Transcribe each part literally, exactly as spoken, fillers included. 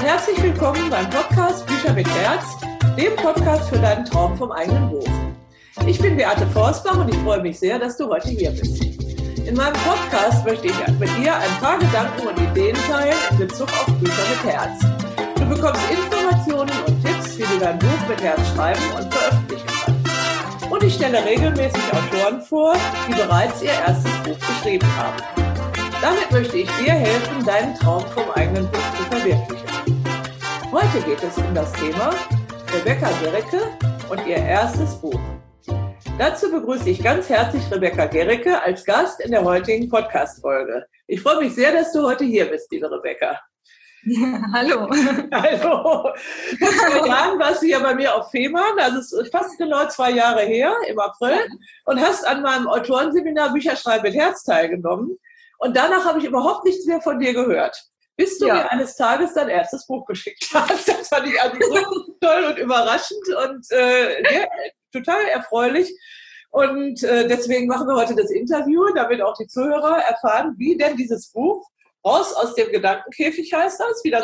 Herzlich willkommen beim Podcast Bücher mit Herz, dem Podcast für deinen Traum vom eigenen Buch. Ich bin Beate Forstbach und ich freue mich sehr, dass du heute hier bist. In meinem Podcast möchte ich mit dir ein paar Gedanken und Ideen teilen in Bezug auf Bücher mit Herz. Du bekommst Informationen und Tipps, wie du dein Buch mit Herz schreiben und veröffentlichen kannst. Und ich stelle regelmäßig Autoren vor, die bereits ihr erstes Buch geschrieben haben. Damit möchte ich dir helfen, deinen Traum vom eigenen Buch zu verwirklichen. Heute geht es um das Thema Rebecca Gericke und ihr erstes Buch. Dazu begrüße ich ganz herzlich Rebecca Gericke als Gast in der heutigen Podcast-Folge. Ich freue mich sehr, dass du heute hier bist, liebe Rebecca. Ja, hallo. Hallo. Vor zwei Jahren warst du ja bei mir auf Fehmarn, also es ist fast genau zwei Jahre her, im April, und hast an meinem Autorenseminar Bücherschreiben mit Herz teilgenommen. Und danach habe ich überhaupt nichts mehr von dir gehört. Bis du ja. mir eines Tages dein erstes Buch geschickt hast. Das fand ich also so toll und überraschend und äh, ja, total erfreulich. Und äh, deswegen machen wir heute das Interview, damit auch die Zuhörer erfahren, wie denn dieses Buch Raus aus dem Gedankenkäfig heißt das, wie das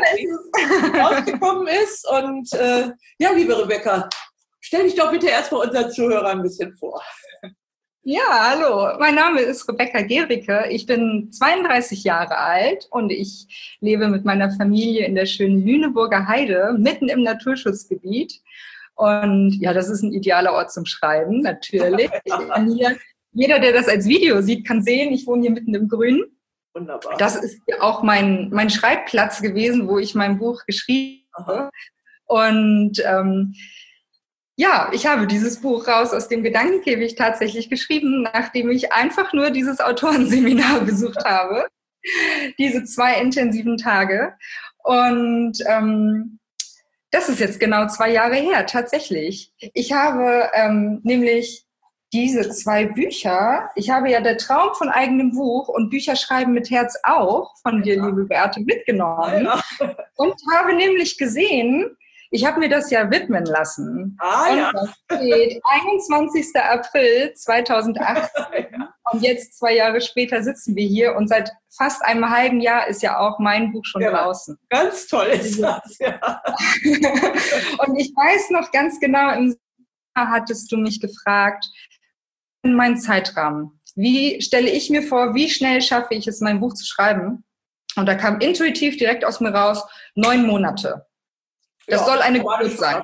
also rausgekommen ist. Und äh, ja, liebe Rebecca, stell dich doch bitte erstmal unseren Zuhörern ein bisschen vor. Ja, hallo, mein Name ist Rebecca Gericke. Ich bin zweiunddreißig Jahre alt und ich lebe mit meiner Familie in der schönen Lüneburger Heide, mitten im Naturschutzgebiet. Und ja, das ist ein idealer Ort zum Schreiben, natürlich. Hier, jeder, der das als Video sieht, kann sehen, ich wohne hier mitten im Grün. Wunderbar. Das ist auch mein, mein Schreibplatz gewesen, wo ich mein Buch geschrieben habe. Und ähm, ja, ich habe dieses Buch Raus aus dem Gedankenkäfig tatsächlich geschrieben, nachdem ich einfach nur dieses Autorenseminar besucht habe. Diese zwei intensiven Tage. Und ähm, das ist jetzt genau zwei Jahre her, tatsächlich. Ich habe ähm, nämlich diese zwei Bücher, ich habe ja der Traum von eigenem Buch und Bücherschreiben mit Herz auch von dir, ja. liebe Beate, mitgenommen. Ja. Und habe nämlich gesehen, ich habe mir das ja widmen lassen. Ah, und ja. das steht einundzwanzigster April zweitausendachtzehn. Ja. Und jetzt, zwei Jahre später, sitzen wir hier. Und seit fast einem halben Jahr ist ja auch mein Buch schon ja, draußen. Ganz toll ist das, ja. Und ich weiß noch ganz genau, im Sommer hattest du mich gefragt, in meinen Zeitrahmen. Wie stelle ich mir vor, wie schnell schaffe ich es, mein Buch zu schreiben? Und da kam intuitiv direkt aus mir raus, neun Monate. Das ja, soll eine Geburt sein.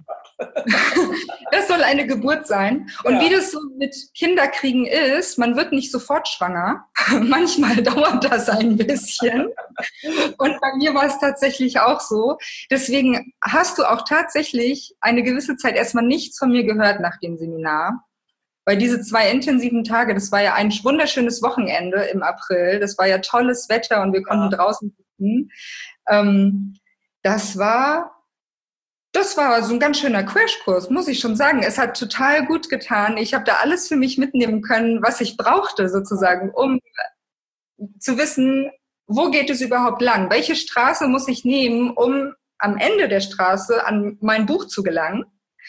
Das soll eine Geburt sein. Und ja. wie das so mit Kinderkriegen ist, man wird nicht sofort schwanger. Manchmal dauert das ein bisschen. Und bei mir war es tatsächlich auch so. Deswegen hast du auch tatsächlich eine gewisse Zeit erstmal nichts von mir gehört nach dem Seminar. Weil diese zwei intensiven Tage, das war ja ein wunderschönes Wochenende im April. Das war ja tolles Wetter und wir konnten ja. draußen sitzen. Ähm, das war... Das war so ein ganz schöner Crashkurs, muss ich schon sagen. Es hat total gut getan. Ich habe da alles für mich mitnehmen können, was ich brauchte sozusagen, um zu wissen, wo geht es überhaupt lang? Welche Straße muss ich nehmen, um am Ende der Straße an mein Buch zu gelangen?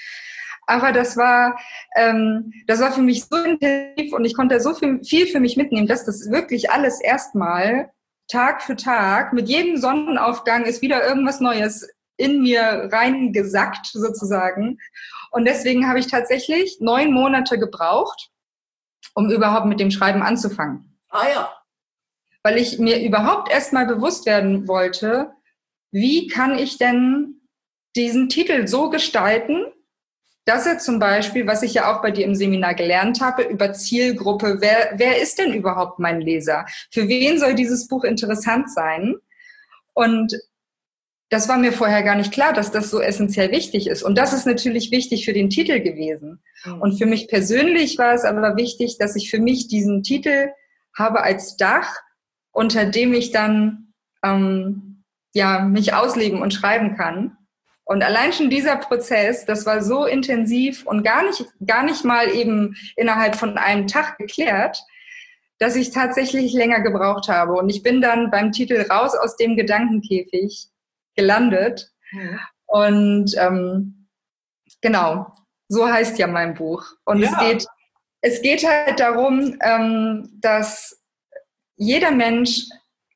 Aber das war, ähm, das war für mich so intensiv und ich konnte so viel, viel für mich mitnehmen, dass das wirklich alles erstmal Tag für Tag, mit jedem Sonnenaufgang ist wieder irgendwas Neues in mir reingesackt sozusagen. Und deswegen habe ich tatsächlich neun Monate gebraucht, um überhaupt mit dem Schreiben anzufangen. Ah ja. Weil ich mir überhaupt erstmal bewusst werden wollte, wie kann ich denn diesen Titel so gestalten, dass er zum Beispiel, was ich ja auch bei dir im Seminar gelernt habe, über Zielgruppe, wer, wer ist denn überhaupt mein Leser? Für wen soll dieses Buch interessant sein? Und das war mir vorher gar nicht klar, dass das so essentiell wichtig ist. Und das ist natürlich wichtig für den Titel gewesen. Mhm. Und für mich persönlich war es aber wichtig, dass ich für mich diesen Titel habe als Dach, unter dem ich dann ähm, ja mich ausleben und schreiben kann. Und allein schon dieser Prozess, das war so intensiv und gar nicht, gar nicht mal eben innerhalb von einem Tag geklärt, dass ich tatsächlich länger gebraucht habe. Und ich bin dann beim Titel Raus aus dem Gedankenkäfig gelandet. Mhm. Und ähm, genau, so heißt ja mein Buch. Und ja. es geht, es geht halt darum, ähm, dass jeder Mensch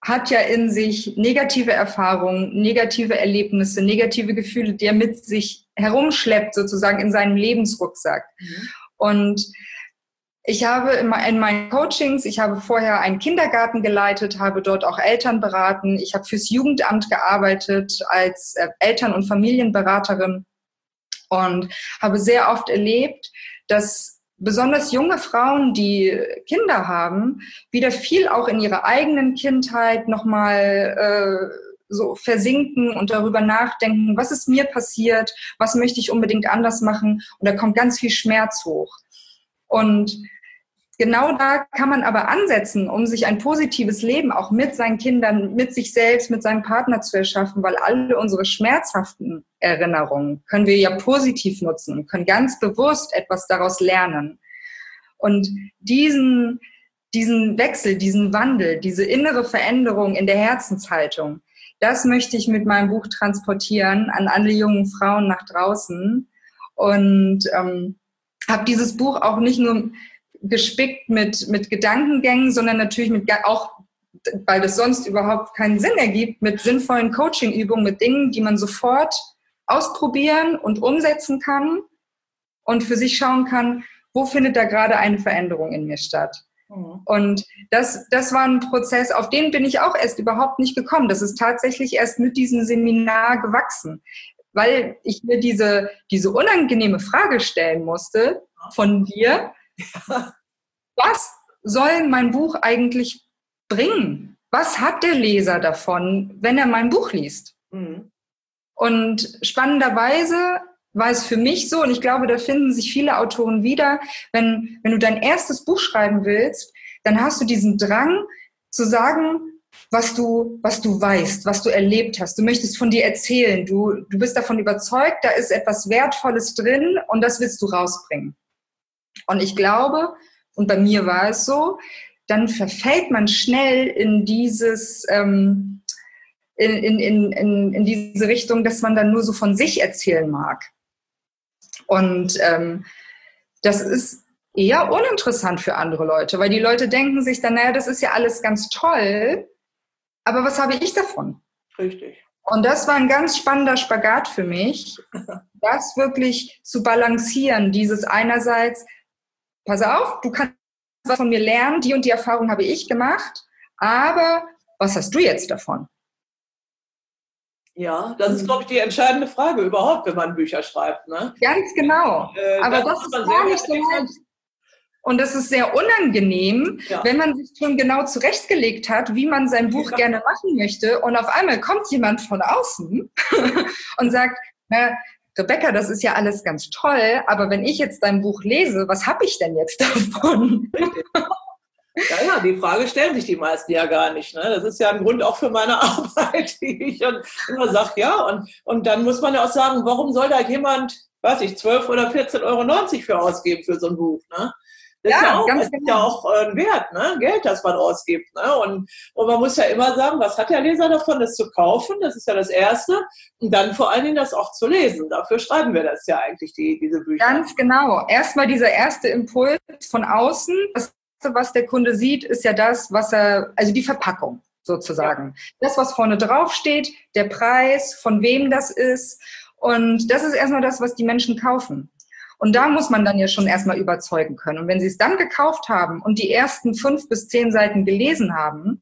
hat ja in sich negative Erfahrungen, negative Erlebnisse, negative Gefühle, die er mit sich herumschleppt, sozusagen in seinem Lebensrucksack. Mhm. Und ich habe in meinen Coachings, ich habe vorher einen Kindergarten geleitet, habe dort auch Eltern beraten. Ich habe fürs Jugendamt gearbeitet als Eltern- und Familienberaterin und habe sehr oft erlebt, dass besonders junge Frauen, die Kinder haben, wieder viel auch in ihrer eigenen Kindheit nochmal äh, so versinken und darüber nachdenken, was ist mir passiert, was möchte ich unbedingt anders machen. Und da kommt ganz viel Schmerz hoch. Und genau da kann man aber ansetzen, um sich ein positives Leben auch mit seinen Kindern, mit sich selbst, mit seinem Partner zu erschaffen, weil alle unsere schmerzhaften Erinnerungen können wir ja positiv nutzen und können ganz bewusst etwas daraus lernen. Und diesen, diesen Wechsel, diesen Wandel, diese innere Veränderung in der Herzenshaltung, das möchte ich mit meinem Buch transportieren an alle jungen Frauen nach draußen und ähm, habe dieses Buch auch nicht nur gespickt mit, mit Gedankengängen, sondern natürlich mit auch, weil das sonst überhaupt keinen Sinn ergibt, mit sinnvollen Coaching-Übungen, mit Dingen, die man sofort ausprobieren und umsetzen kann und für sich schauen kann, wo findet da gerade eine Veränderung in mir statt. Mhm. Und das, das war ein Prozess, auf den bin ich auch erst überhaupt nicht gekommen. Das ist tatsächlich erst mit diesem Seminar gewachsen, weil ich mir diese, diese unangenehme Frage stellen musste von dir, was soll mein Buch eigentlich bringen? Was hat der Leser davon, wenn er mein Buch liest? Mhm. Und spannenderweise war es für mich so, und ich glaube, da finden sich viele Autoren wieder, wenn, wenn du dein erstes Buch schreiben willst, dann hast du diesen Drang zu sagen, was du, was du weißt, was du erlebt hast. Du möchtest von dir erzählen. Du, du bist davon überzeugt, da ist etwas Wertvolles drin und das willst du rausbringen. Und ich glaube, und bei mir war es so, dann verfällt man schnell in dieses, ähm, in, in, in, in diese Richtung, dass man dann nur so von sich erzählen mag. Und ähm, das ist eher uninteressant für andere Leute, weil die Leute denken sich dann, naja, das ist ja alles ganz toll, aber was habe ich davon? Richtig. Und das war ein ganz spannender Spagat für mich, das wirklich zu balancieren, dieses einerseits, pass auf, du kannst was von mir lernen, die und die Erfahrung habe ich gemacht, aber was hast du jetzt davon? Ja, das ist, glaube ich, die entscheidende Frage überhaupt, wenn man Bücher schreibt. Ne? Ganz genau. Äh, aber das ist gar nicht so leicht. Und das ist sehr unangenehm, ja. wenn man sich schon genau zurechtgelegt hat, wie man sein Buch ja. gerne machen möchte. Und auf einmal kommt jemand von außen und sagt, na, Rebecca, das ist ja alles ganz toll, aber wenn ich jetzt dein Buch lese, was habe ich denn jetzt davon? Ja, ja, die Frage stellen sich die meisten ja gar nicht. Ne? Das ist ja ein Grund auch für meine Arbeit, die ich immer sage, ja. Und, und dann muss man ja auch sagen, warum soll da jemand, weiß ich, zwölf oder vierzehn Euro neunzig für ausgeben für so ein Buch? Ne? Das ja, ist ja auch, ganz das genau. ist ja auch äh, ein Wert, ne? Geld, das man ausgibt. Ne? Und, und man muss ja immer sagen, was hat der Leser davon, das zu kaufen? Das ist ja das Erste. Und dann vor allen Dingen das auch zu lesen. Dafür schreiben wir das ja eigentlich, die, diese Bücher. Ganz genau. Erstmal dieser erste Impuls von außen. Das was der Kunde sieht, ist ja das, was er, also die Verpackung sozusagen. Ja. Das, was vorne drauf steht, der Preis, von wem das ist. Und das ist erstmal das, was die Menschen kaufen. Und da muss man dann ja schon erstmal überzeugen können. Und wenn sie es dann gekauft haben und die ersten fünf bis zehn Seiten gelesen haben,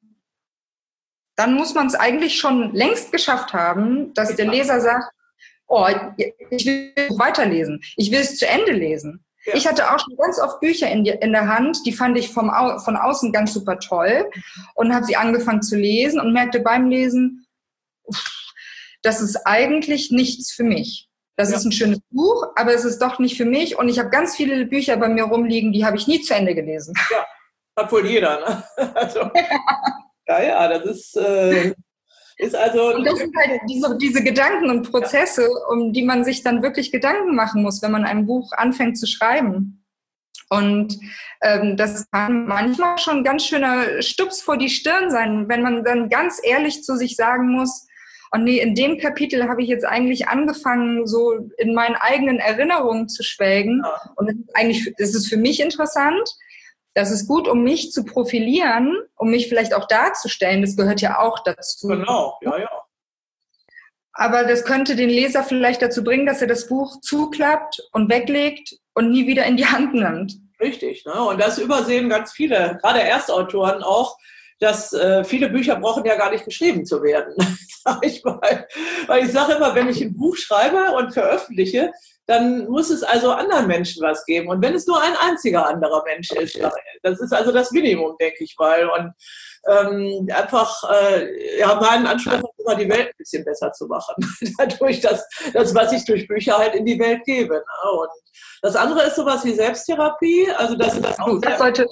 dann muss man es eigentlich schon längst geschafft haben, dass der Leser sagt, oh, ich will weiterlesen, ich will es zu Ende lesen. Ja. Ich hatte auch schon ganz oft Bücher in, die, in der Hand, die fand ich vom Au, von außen ganz super toll und habe sie angefangen zu lesen und merkte beim Lesen, uff, das ist eigentlich nichts für mich. Das ja. ist ein schönes Buch, aber es ist doch nicht für mich und ich habe ganz viele Bücher bei mir rumliegen, die habe ich nie zu Ende gelesen. Ja, hat wohl jeder, ne? Also, ja, ja, das ist... Äh Ist also und das sind halt diese, diese Gedanken und Prozesse, um die man sich dann wirklich Gedanken machen muss, wenn man ein Buch anfängt zu schreiben. Und ähm, das kann manchmal schon ein ganz schöner Stups vor die Stirn sein, wenn man dann ganz ehrlich zu sich sagen muss, oh nee, in dem Kapitel habe ich jetzt eigentlich angefangen, so in meinen eigenen Erinnerungen zu schwelgen. Ja. Und das ist eigentlich, das ist für mich interessant, Das ist gut, um mich zu profilieren, um mich vielleicht auch darzustellen. Das gehört ja auch dazu. Genau, ja, ja. Aber das könnte den Leser vielleicht dazu bringen, dass er das Buch zuklappt und weglegt und nie wieder in die Hand nimmt. Richtig, ne? Und das übersehen ganz viele, gerade Erstautoren auch, dass äh, viele Bücher brauchen ja gar nicht geschrieben zu werden, sag ich mal. Weil ich sage immer, wenn ich ein Buch schreibe und veröffentliche, dann muss es also anderen Menschen was geben. Und wenn es nur ein einziger anderer Mensch ist, das ist also das Minimum, denke ich mal. Und ähm, einfach, äh, ja, mein Anspruch ist immer, die Welt ein bisschen besser zu machen. Dadurch, dass das, was ich durch Bücher halt in die Welt gebe. Ne? Und das andere ist sowas wie Selbsttherapie. Also das ist auch das sollte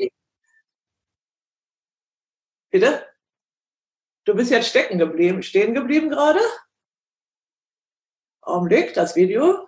Bitte? Du bist jetzt stecken geblieben, stehen geblieben gerade? Augenblick, das Video.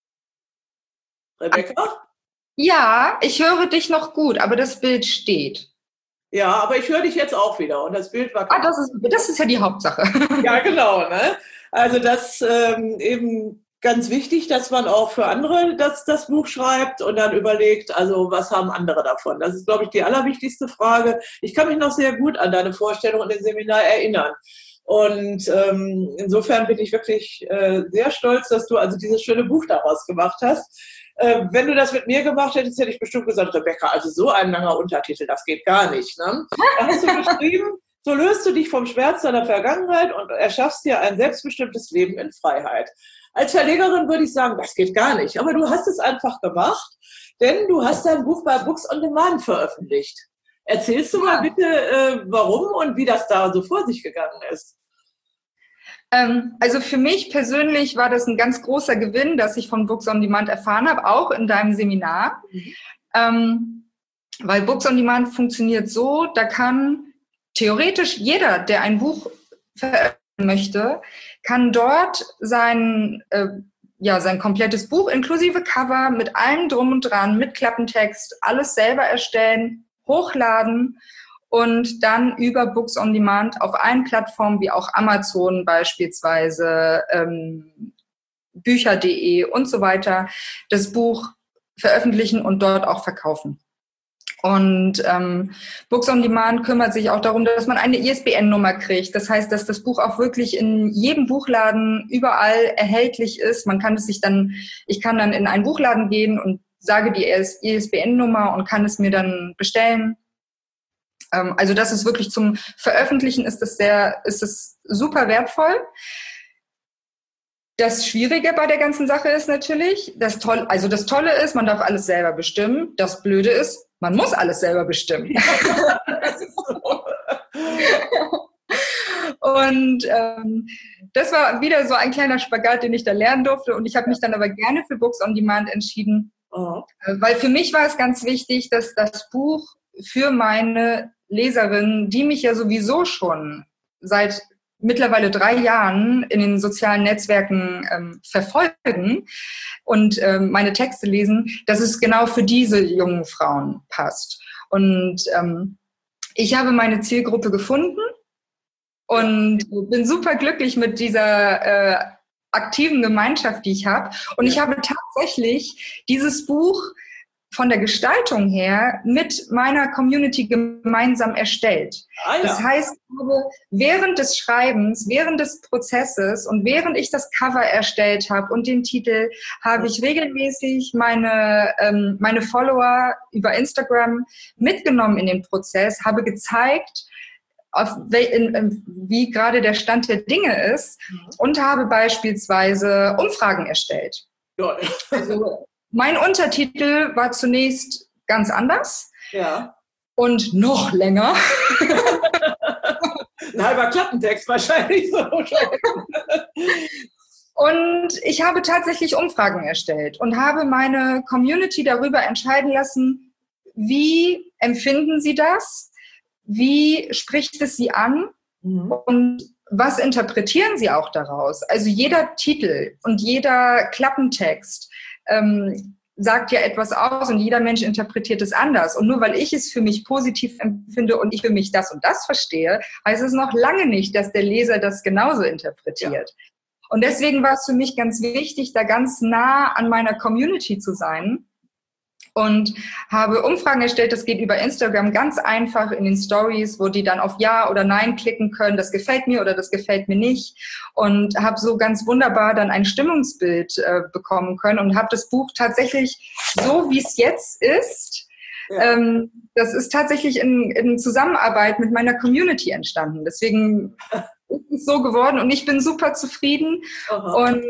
Rebecca? Ja, ich höre dich noch gut, aber das Bild steht. Ja, aber ich höre dich jetzt auch wieder und das Bild war... Ah, das ist, das ist ja die Hauptsache. Ja, genau. Ne? Also das ähm, eben ganz wichtig, dass man auch für andere das, das Buch schreibt und dann überlegt, also was haben andere davon? Das ist, glaube ich, die allerwichtigste Frage. Ich kann mich noch sehr gut an deine Vorstellung und den Seminar erinnern. Und ähm, insofern bin ich wirklich äh, sehr stolz, dass du also dieses schöne Buch daraus gemacht hast. Äh, wenn du das mit mir gemacht hättest, hätte ich bestimmt gesagt, Rebecca, also so ein langer Untertitel, das geht gar nicht. Ne? Da hast du geschrieben, so löst du dich vom Schmerz deiner Vergangenheit und erschaffst dir ein selbstbestimmtes Leben in Freiheit. Als Verlegerin würde ich sagen, das geht gar nicht. Aber du hast es einfach gemacht, denn du hast dein Buch bei Books on Demand veröffentlicht. Erzählst du mal bitte, äh, warum und wie das da so vor sich gegangen ist? Ähm, also für mich persönlich war das ein ganz großer Gewinn, dass ich von Books on Demand erfahren habe, auch in deinem Seminar. Mhm. Ähm, weil Books on Demand funktioniert so, da kann theoretisch jeder, der ein Buch veröffentlichen möchte, kann dort sein, äh, ja, sein komplettes Buch inklusive Cover mit allem drum und dran, mit Klappentext, alles selber erstellen, hochladen und dann über Books on Demand auf allen Plattformen wie auch Amazon beispielsweise, ähm, Bücher punkt de und so weiter das Buch veröffentlichen und dort auch verkaufen. Und ähm, Books on Demand kümmert sich auch darum, dass man eine I S B N-Nummer kriegt. Das heißt, dass das Buch auch wirklich in jedem Buchladen überall erhältlich ist. Man kann es sich dann, ich kann dann in einen Buchladen gehen und sage die I S B N-Nummer und kann es mir dann bestellen. Ähm, also das ist wirklich zum Veröffentlichen ist das sehr, ist es super wertvoll. Das Schwierige bei der ganzen Sache ist natürlich, das Toll, also das Tolle ist, man darf alles selber bestimmen. Das Blöde ist, man muss alles selber bestimmen. Das ist so. Und ähm, das war wieder so ein kleiner Spagat, den ich da lernen durfte. Und ich habe mich dann aber gerne für Books on Demand entschieden, oh. weil für mich war es ganz wichtig, dass das Buch für meine Leserinnen, die mich ja sowieso schon seit mittlerweile drei Jahren in den sozialen Netzwerken ähm, verfolgen und ähm, meine Texte lesen, dass es genau für diese jungen Frauen passt. Und ähm, ich habe meine Zielgruppe gefunden und bin super glücklich mit dieser äh, aktiven Gemeinschaft, die ich habe. Und ja. ich habe tatsächlich dieses Buch von der Gestaltung her mit meiner Community gemeinsam erstellt. Ah, ja. Das heißt, ich habe während des Schreibens, während des Prozesses und während ich das Cover erstellt habe und den Titel, habe ich regelmäßig meine, ähm, meine Follower über Instagram mitgenommen in den Prozess, habe gezeigt, auf wel, in, in, wie gerade der Stand der Dinge ist mhm. und habe beispielsweise Umfragen erstellt. Ja. Also, mein Untertitel war zunächst ganz anders ja. und noch länger. Ein halber Klappentext wahrscheinlich so. Und ich habe tatsächlich Umfragen erstellt und habe meine Community darüber entscheiden lassen, wie empfinden sie das, wie spricht es sie an mhm. und was interpretieren sie auch daraus. Also jeder Titel und jeder Klappentext Ähm, sagt ja etwas aus und jeder Mensch interpretiert es anders. Und nur weil ich es für mich positiv empfinde und ich für mich das und das verstehe, heißt es noch lange nicht, dass der Leser das genauso interpretiert. Ja. Und deswegen war es für mich ganz wichtig, da ganz nah an meiner Community zu sein und habe Umfragen erstellt. Das geht über Instagram ganz einfach in den Stories, wo die dann auf Ja oder Nein klicken können. Das gefällt mir oder das gefällt mir nicht. Und habe so ganz wunderbar dann ein Stimmungsbild äh, bekommen können und habe das Buch tatsächlich so, wie es jetzt ist, ja. ähm, das ist tatsächlich in, in Zusammenarbeit mit meiner Community entstanden. Deswegen ist es so geworden und ich bin super zufrieden. Aha. Und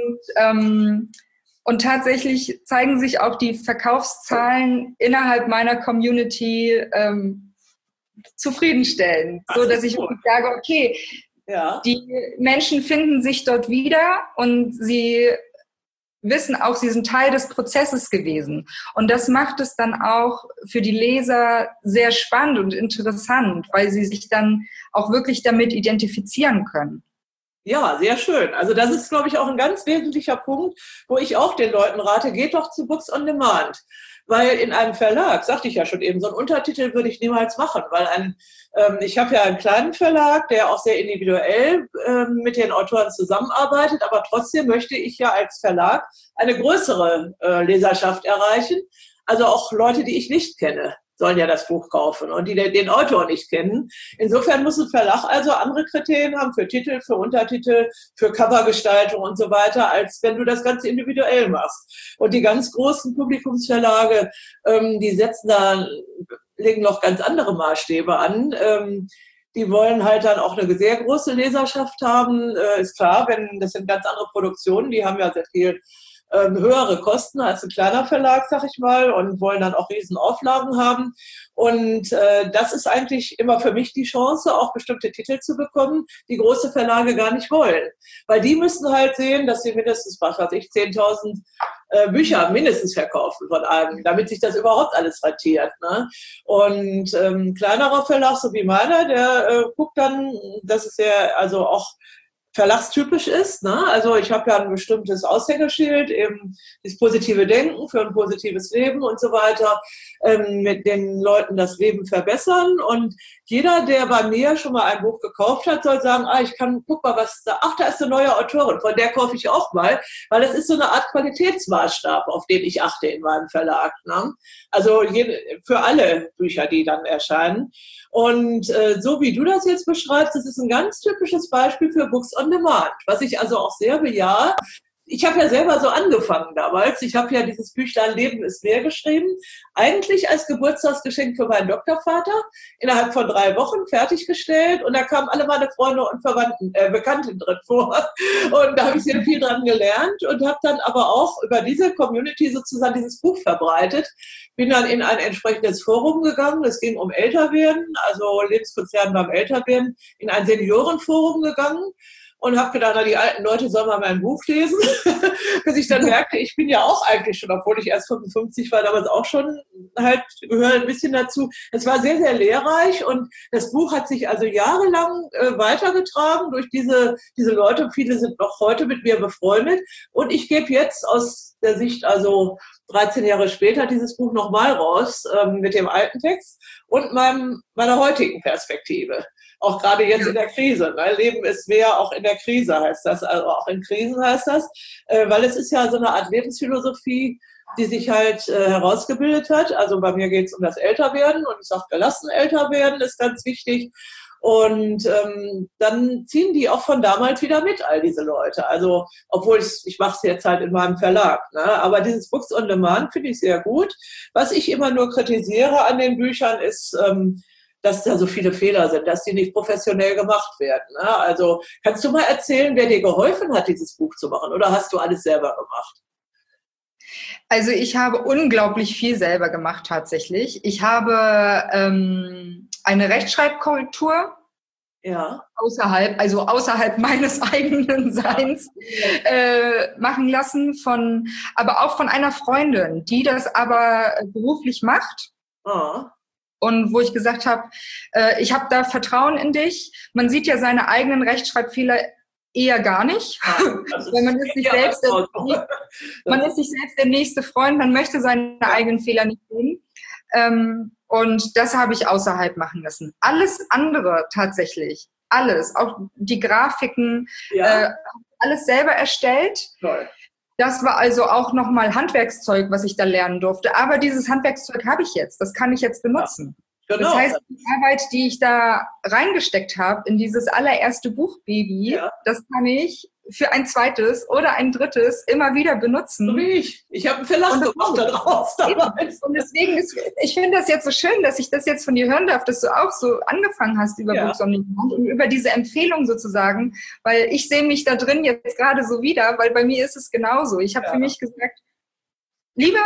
ähm, Und tatsächlich zeigen sich auch die Verkaufszahlen innerhalb meiner Community ähm, zufriedenstellend, so dass ich sage, okay, ja. die Menschen finden sich dort wieder und sie wissen auch, sie sind Teil des Prozesses gewesen. Und das macht es dann auch für die Leser sehr spannend und interessant, weil sie sich dann auch wirklich damit identifizieren können. Ja, sehr schön. Also das ist, glaube ich, auch ein ganz wesentlicher Punkt, wo ich auch den Leuten rate, geht doch zu Books on Demand. Weil in einem Verlag, sagte ich ja schon eben, so einen Untertitel würde ich niemals machen, weil ein, ähm, ich habe ja einen kleinen Verlag, der auch sehr individuell ähm, mit den Autoren zusammenarbeitet, aber trotzdem möchte ich ja als Verlag eine größere äh, Leserschaft erreichen, also auch Leute, die ich nicht kenne, sollen ja das Buch kaufen und die den Autor nicht kennen. Insofern muss ein Verlag also andere Kriterien haben für Titel, für Untertitel, für Covergestaltung und so weiter, als wenn du das Ganze individuell machst. Und die ganz großen Publikumsverlage, ähm, die setzen da, legen noch ganz andere Maßstäbe an. Ähm, die wollen halt dann auch eine sehr große Leserschaft haben. Äh, ist klar, wenn das sind ganz andere Produktionen, die haben ja sehr viel Ähm, höhere Kosten als ein kleiner Verlag, sag ich mal, und wollen dann auch riesen Auflagen haben. Und äh, das ist eigentlich immer für mich die Chance, auch bestimmte Titel zu bekommen, die große Verlage gar nicht wollen. Weil die müssen halt sehen, dass sie mindestens, was weiß ich, zehntausend äh, Bücher mindestens verkaufen von einem, damit sich das überhaupt alles rentiert. Ne? Und ähm, kleinerer Verlag, so wie meiner, der äh, guckt dann, dass es ja also auch verlagstypisch ist. Ne? Also ich habe ja ein bestimmtes Aushängeschild, eben das positive Denken für ein positives Leben und so weiter, ähm, mit den Leuten das Leben verbessern. Und jeder, der bei mir schon mal ein Buch gekauft hat, soll sagen, ah, ich kann, guck mal, was da, ach, da ist eine neue Autorin, von der kaufe ich auch mal, weil es ist so eine Art Qualitätsmaßstab, auf den ich achte in meinem Verlag. Ne? Also jede, für alle Bücher, die dann erscheinen. Und äh, so wie du das jetzt beschreibst, das ist ein ganz typisches Beispiel für Books on Demand, was ich also auch sehr bejahe. Ich habe ja selber so angefangen damals. Ich habe ja dieses Büchlein Leben ist leer geschrieben, eigentlich als Geburtstagsgeschenk für meinen Doktorvater, innerhalb von drei Wochen fertiggestellt. Und da kamen alle meine Freunde und Verwandten, äh, Bekannten drin vor. Und da habe ich sehr viel dran gelernt und habe dann aber auch über diese Community sozusagen dieses Buch verbreitet. Bin dann in ein entsprechendes Forum gegangen. Es ging um Älterwerden, also Lebenskonzern beim Älterwerden, in ein Seniorenforum gegangen. Und habe gedacht, na, die alten Leute sollen mal mein Buch lesen, bis ich dann merkte, ich bin ja auch eigentlich schon, obwohl ich erst fünfundfünfzig war, damals auch schon halt, gehöre ein bisschen dazu. Es war sehr, sehr lehrreich und das Buch hat sich also jahrelang äh, weitergetragen durch diese, diese Leute. Viele sind noch heute mit mir befreundet und ich gebe jetzt aus der Sicht, also dreizehn Jahre später, dieses Buch nochmal raus ähm, mit dem alten Text und meinem, meiner heutigen Perspektive. Auch gerade jetzt ja. in der Krise. Ne? Leben ist mehr, auch in der Krise heißt das, also auch in Krisen heißt das, äh, weil es ist ja so eine Art Lebensphilosophie, die sich halt äh, herausgebildet hat. Also bei mir geht es um das Älterwerden und ich sage, gelassen älter werden ist ganz wichtig. Und ähm, dann ziehen die auch von damals wieder mit, all diese Leute. Also, obwohl ich, ich mache es jetzt halt in meinem Verlag. Ne? Aber dieses Books on Demand finde ich sehr gut. Was ich immer nur kritisiere an den Büchern ist, ähm, dass da so viele Fehler sind, dass die nicht professionell gemacht werden. Ne? Also kannst du mal erzählen, wer dir geholfen hat, dieses Buch zu machen? Oder hast du alles selber gemacht? Also ich habe unglaublich viel selber gemacht tatsächlich. Ich habe ähm, eine Rechtschreibkorrektur ja. außerhalb, also außerhalb meines eigenen Seins äh, machen lassen, von, aber auch von einer Freundin, die das aber beruflich macht. Oh. Und wo ich gesagt habe, äh, ich habe da Vertrauen in dich. Man sieht ja seine eigenen Rechtschreibfehler eher gar nicht, also weil man ist, sich selbst der, man ist sich selbst der nächste Freund, man möchte seine ja. eigenen Fehler nicht sehen. Ähm, und das habe ich außerhalb machen lassen. Alles andere tatsächlich, alles, auch die Grafiken, ja. äh, alles selber erstellt. Toll. Das war also auch nochmal Handwerkszeug, was ich da lernen durfte. Aber dieses Handwerkszeug habe ich jetzt. Das kann ich jetzt benutzen. Ja, genau. Das heißt, die Arbeit, die ich da reingesteckt habe in dieses allererste Buch Baby, ja. das kann ich für ein zweites oder ein drittes immer wieder benutzen. So wie ich. Ich habe einen Verlass gemacht daraus. Und deswegen ist, ich finde das jetzt so schön, dass ich das jetzt von dir hören darf, dass du auch so angefangen hast über ja. Books on Demand und über diese Empfehlung sozusagen, weil ich sehe mich da drin jetzt gerade so wieder, weil bei mir ist es genauso. Ich habe ja. für mich gesagt, lieber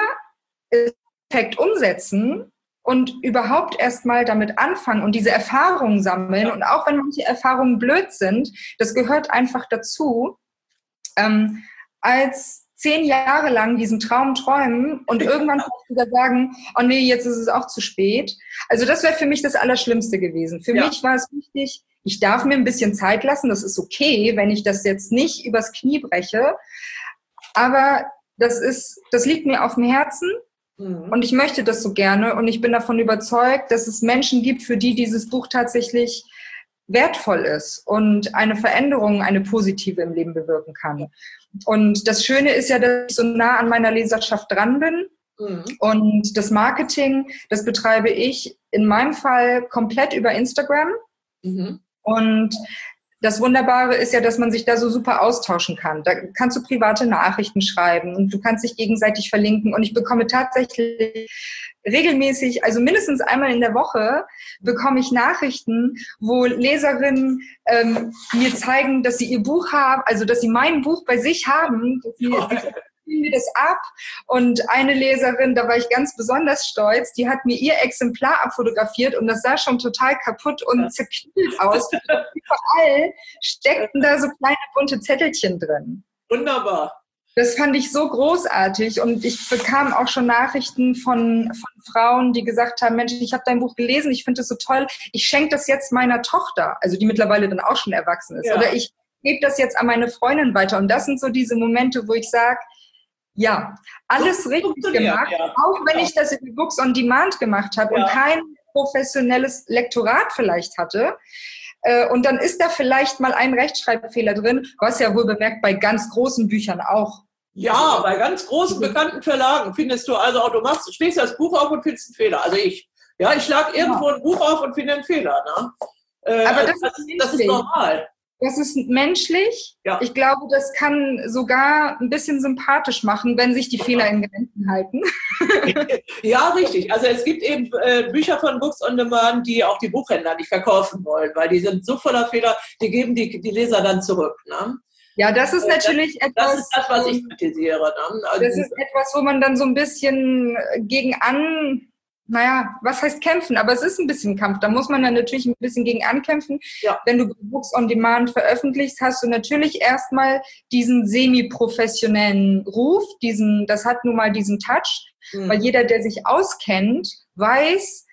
Effekt umsetzen und überhaupt erstmal damit anfangen und diese Erfahrungen sammeln. Ja. Und auch wenn manche Erfahrungen blöd sind, das gehört einfach dazu, ähm, als zehn Jahre lang diesen Traum träumen und irgendwann wieder sagen, oh nee, jetzt ist es auch zu spät. Also das wäre für mich das Allerschlimmste gewesen. Für ja. mich war es wichtig, ich darf mir ein bisschen Zeit lassen. Das ist okay, wenn ich das jetzt nicht übers Knie breche. Aber das ist, das liegt mir auf dem Herzen. Und ich möchte das so gerne und ich bin davon überzeugt, dass es Menschen gibt, für die dieses Buch tatsächlich wertvoll ist und eine Veränderung, eine positive im Leben bewirken kann. Und das Schöne ist ja, dass ich so nah an meiner Leserschaft dran bin. Mhm. Und das Marketing, das betreibe ich in meinem Fall komplett über Instagram. Mhm. Und das Wunderbare ist ja, dass man sich da so super austauschen kann. Da kannst du private Nachrichten schreiben und du kannst dich gegenseitig verlinken. Und ich bekomme tatsächlich regelmäßig, also mindestens einmal in der Woche, bekomme ich Nachrichten, wo Leserinnen ähm, mir zeigen, dass sie ihr Buch haben, also dass sie mein Buch bei sich haben, dass sie, mir das ab. Und eine Leserin, da war ich ganz besonders stolz, die hat mir ihr Exemplar abfotografiert und das sah schon total kaputt und zerknüllt aus. Überall steckten da so kleine bunte Zettelchen drin. Wunderbar. Das fand ich so großartig und ich bekam auch schon Nachrichten von, von Frauen, die gesagt haben, Mensch, ich habe dein Buch gelesen, ich finde das so toll, ich schenke das jetzt meiner Tochter, also die mittlerweile dann auch schon erwachsen ist. Ja. Oder ich gebe das jetzt an meine Freundin weiter. Und das sind so diese Momente, wo ich sage, ja, alles richtig gemacht, ja. Auch wenn ja. ich das in Books on Demand gemacht habe ja. und kein professionelles Lektorat vielleicht hatte. Und dann ist da vielleicht mal ein Rechtschreibfehler drin, was ja wohl bemerkt bei ganz großen Büchern auch. Ja, bei ganz großen, bekannten Verlagen findest du also auch, du machst, stehst das Buch auf und findest einen Fehler. Also ich, ja, ich schlage irgendwo ja. ein Buch auf und finde einen Fehler. Ne? Äh, Aber das, das, ist das ist normal. Das ist menschlich. Ja. Ich glaube, das kann sogar ein bisschen sympathisch machen, wenn sich die Fehler in Grenzen halten. Ja, richtig. Also es gibt eben äh, Bücher von Books on Demand, die auch die Buchhändler nicht verkaufen wollen, weil die sind so voller Fehler, die geben die, die Leser dann zurück. Ne? Ja, das ist natürlich das, etwas... Das ist das, was ich kritisiere. Ne? Also, das ist etwas, wo man dann so ein bisschen gegen an... Naja, was heißt kämpfen? Aber es ist ein bisschen Kampf. Da muss man dann natürlich ein bisschen gegen ankämpfen. Ja. Wenn du Books on Demand veröffentlichst, hast du natürlich erstmal diesen semi-professionellen Ruf. Diesen, das hat nun mal diesen Touch. Mhm. Weil jeder, der sich auskennt, weiß,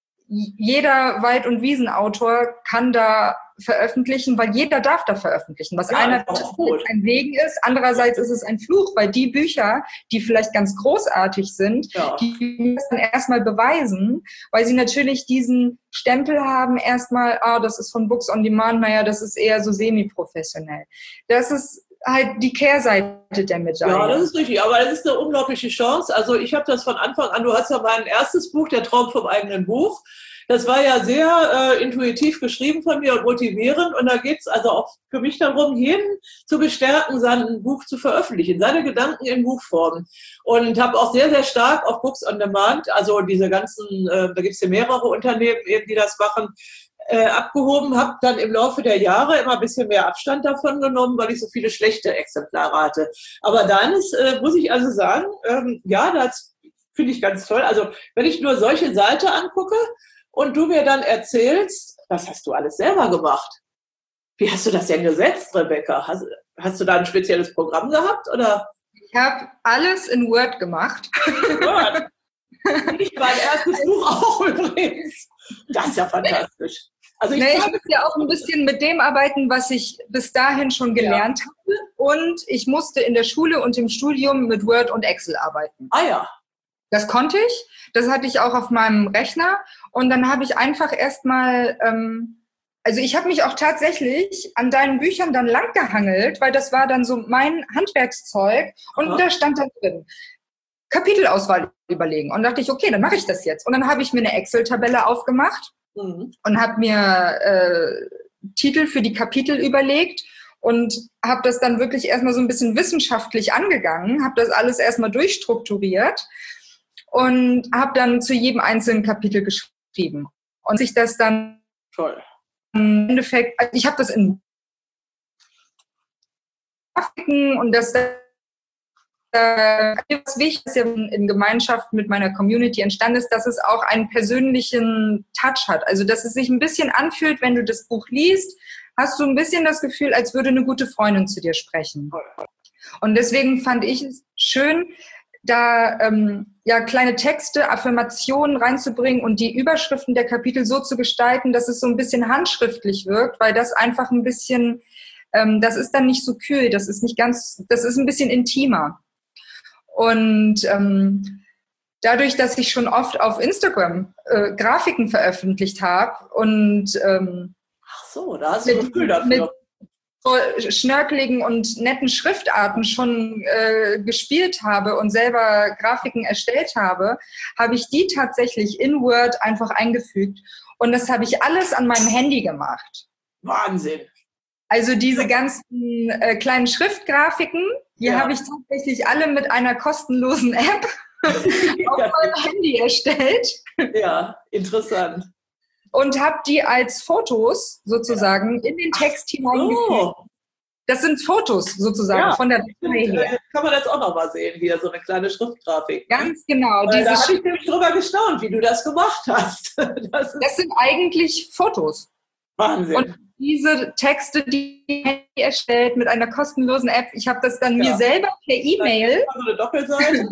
jeder Wald- und Wiesenautor kann da veröffentlichen, weil jeder darf da veröffentlichen. Was ja, einerseits ein Segen ist, andererseits ist es ein Fluch, weil die Bücher, die vielleicht ganz großartig sind, ja. die müssen dann erstmal beweisen, weil sie natürlich diesen Stempel haben, erstmal, ah, das ist von Books on Demand, naja, das ist eher so semi-professionell. Das ist halt die Kehrseite der Medaille. Ja, das ist richtig, aber das ist eine unglaubliche Chance. Also ich habe das von Anfang an, du hast ja mein erstes Buch, Der Traum vom eigenen Buch, das war ja sehr äh, intuitiv geschrieben von mir und motivierend und da geht es also auch für mich darum, jeden zu bestärken, sein Buch zu veröffentlichen, seine Gedanken in Buchform. Und habe auch sehr, sehr stark auf Books on Demand, also diese ganzen, äh, da gibt es ja mehrere Unternehmen eben, die das machen, Äh, abgehoben, habe dann im Laufe der Jahre immer ein bisschen mehr Abstand davon genommen, weil ich so viele schlechte Exemplare hatte. Aber dann ist, äh, muss ich also sagen, ähm, ja, das finde ich ganz toll. Also wenn ich nur solche Seite angucke und du mir dann erzählst, was hast du alles selber gemacht? Wie hast du das denn gesetzt, Rebecca? Hast, hast du da ein spezielles Programm gehabt? Oder? Ich habe alles in Word gemacht. Word. Ich mein erstes Buch auch übrigens. Das ist ja fantastisch. Also ich, nee, ich muss ja auch ein bisschen mit dem arbeiten, was ich bis dahin schon gelernt ja. habe. Und ich musste in der Schule und im Studium mit Word und Excel arbeiten. Ah ja. Das konnte ich. Das hatte ich auch auf meinem Rechner. Und dann habe ich einfach erstmal ähm, Also ich habe mich auch tatsächlich an deinen Büchern dann lang gehangelt, weil das war dann so mein Handwerkszeug und ja. Da stand dann drin, Kapitelauswahl überlegen. Und dachte ich, okay, dann mache ich das jetzt. Und dann habe ich mir eine Excel-Tabelle aufgemacht mhm. und habe mir äh, Titel für die Kapitel überlegt und habe das dann wirklich erstmal so ein bisschen wissenschaftlich angegangen, habe das alles erstmal durchstrukturiert und habe dann zu jedem einzelnen Kapitel geschrieben. Und sich das dann Toll. Im Endeffekt, also ich habe das in Grafiken und das äh, was wichtig ist ja in Gemeinschaft mit meiner Community entstanden ist, dass es auch einen persönlichen Touch hat. Also dass es sich ein bisschen anfühlt, wenn du das Buch liest, hast du ein bisschen das Gefühl, als würde eine gute Freundin zu dir sprechen. Und deswegen fand ich es schön, da ähm, ja kleine Texte, Affirmationen reinzubringen und die Überschriften der Kapitel so zu gestalten, dass es so ein bisschen handschriftlich wirkt, weil das einfach ein bisschen, ähm, das ist dann nicht so kühl, das ist nicht ganz, das ist ein bisschen intimer. Und ähm, dadurch, dass ich schon oft auf Instagram äh, Grafiken veröffentlicht habe und ähm, ach so, da hast du ein Gefühl dafür. Mit, schnörkeligen und netten Schriftarten schon äh, gespielt habe und selber Grafiken erstellt habe, habe ich die tatsächlich in Word einfach eingefügt. Und das habe ich alles an meinem Handy gemacht. Wahnsinn. Also diese ganzen äh, kleinen Schriftgrafiken, die ja. habe ich tatsächlich alle mit einer kostenlosen App auf meinem Handy erstellt. Ja, interessant. Und habe die als Fotos sozusagen ja. in den Text hineingefügt. Oh. Das sind Fotos sozusagen ja, von der Datei her. Kann man das auch noch mal sehen, hier so eine kleine Schriftgrafik. Ganz genau. Diese da habe ich nämlich drüber gestaunt, wie du das gemacht hast. Das, das sind eigentlich Fotos. Wahnsinn. Und diese Texte, die ich erstellt mit einer kostenlosen App, ich habe das dann ja. mir selber per E-Mail. Das ist eine Doppelseite.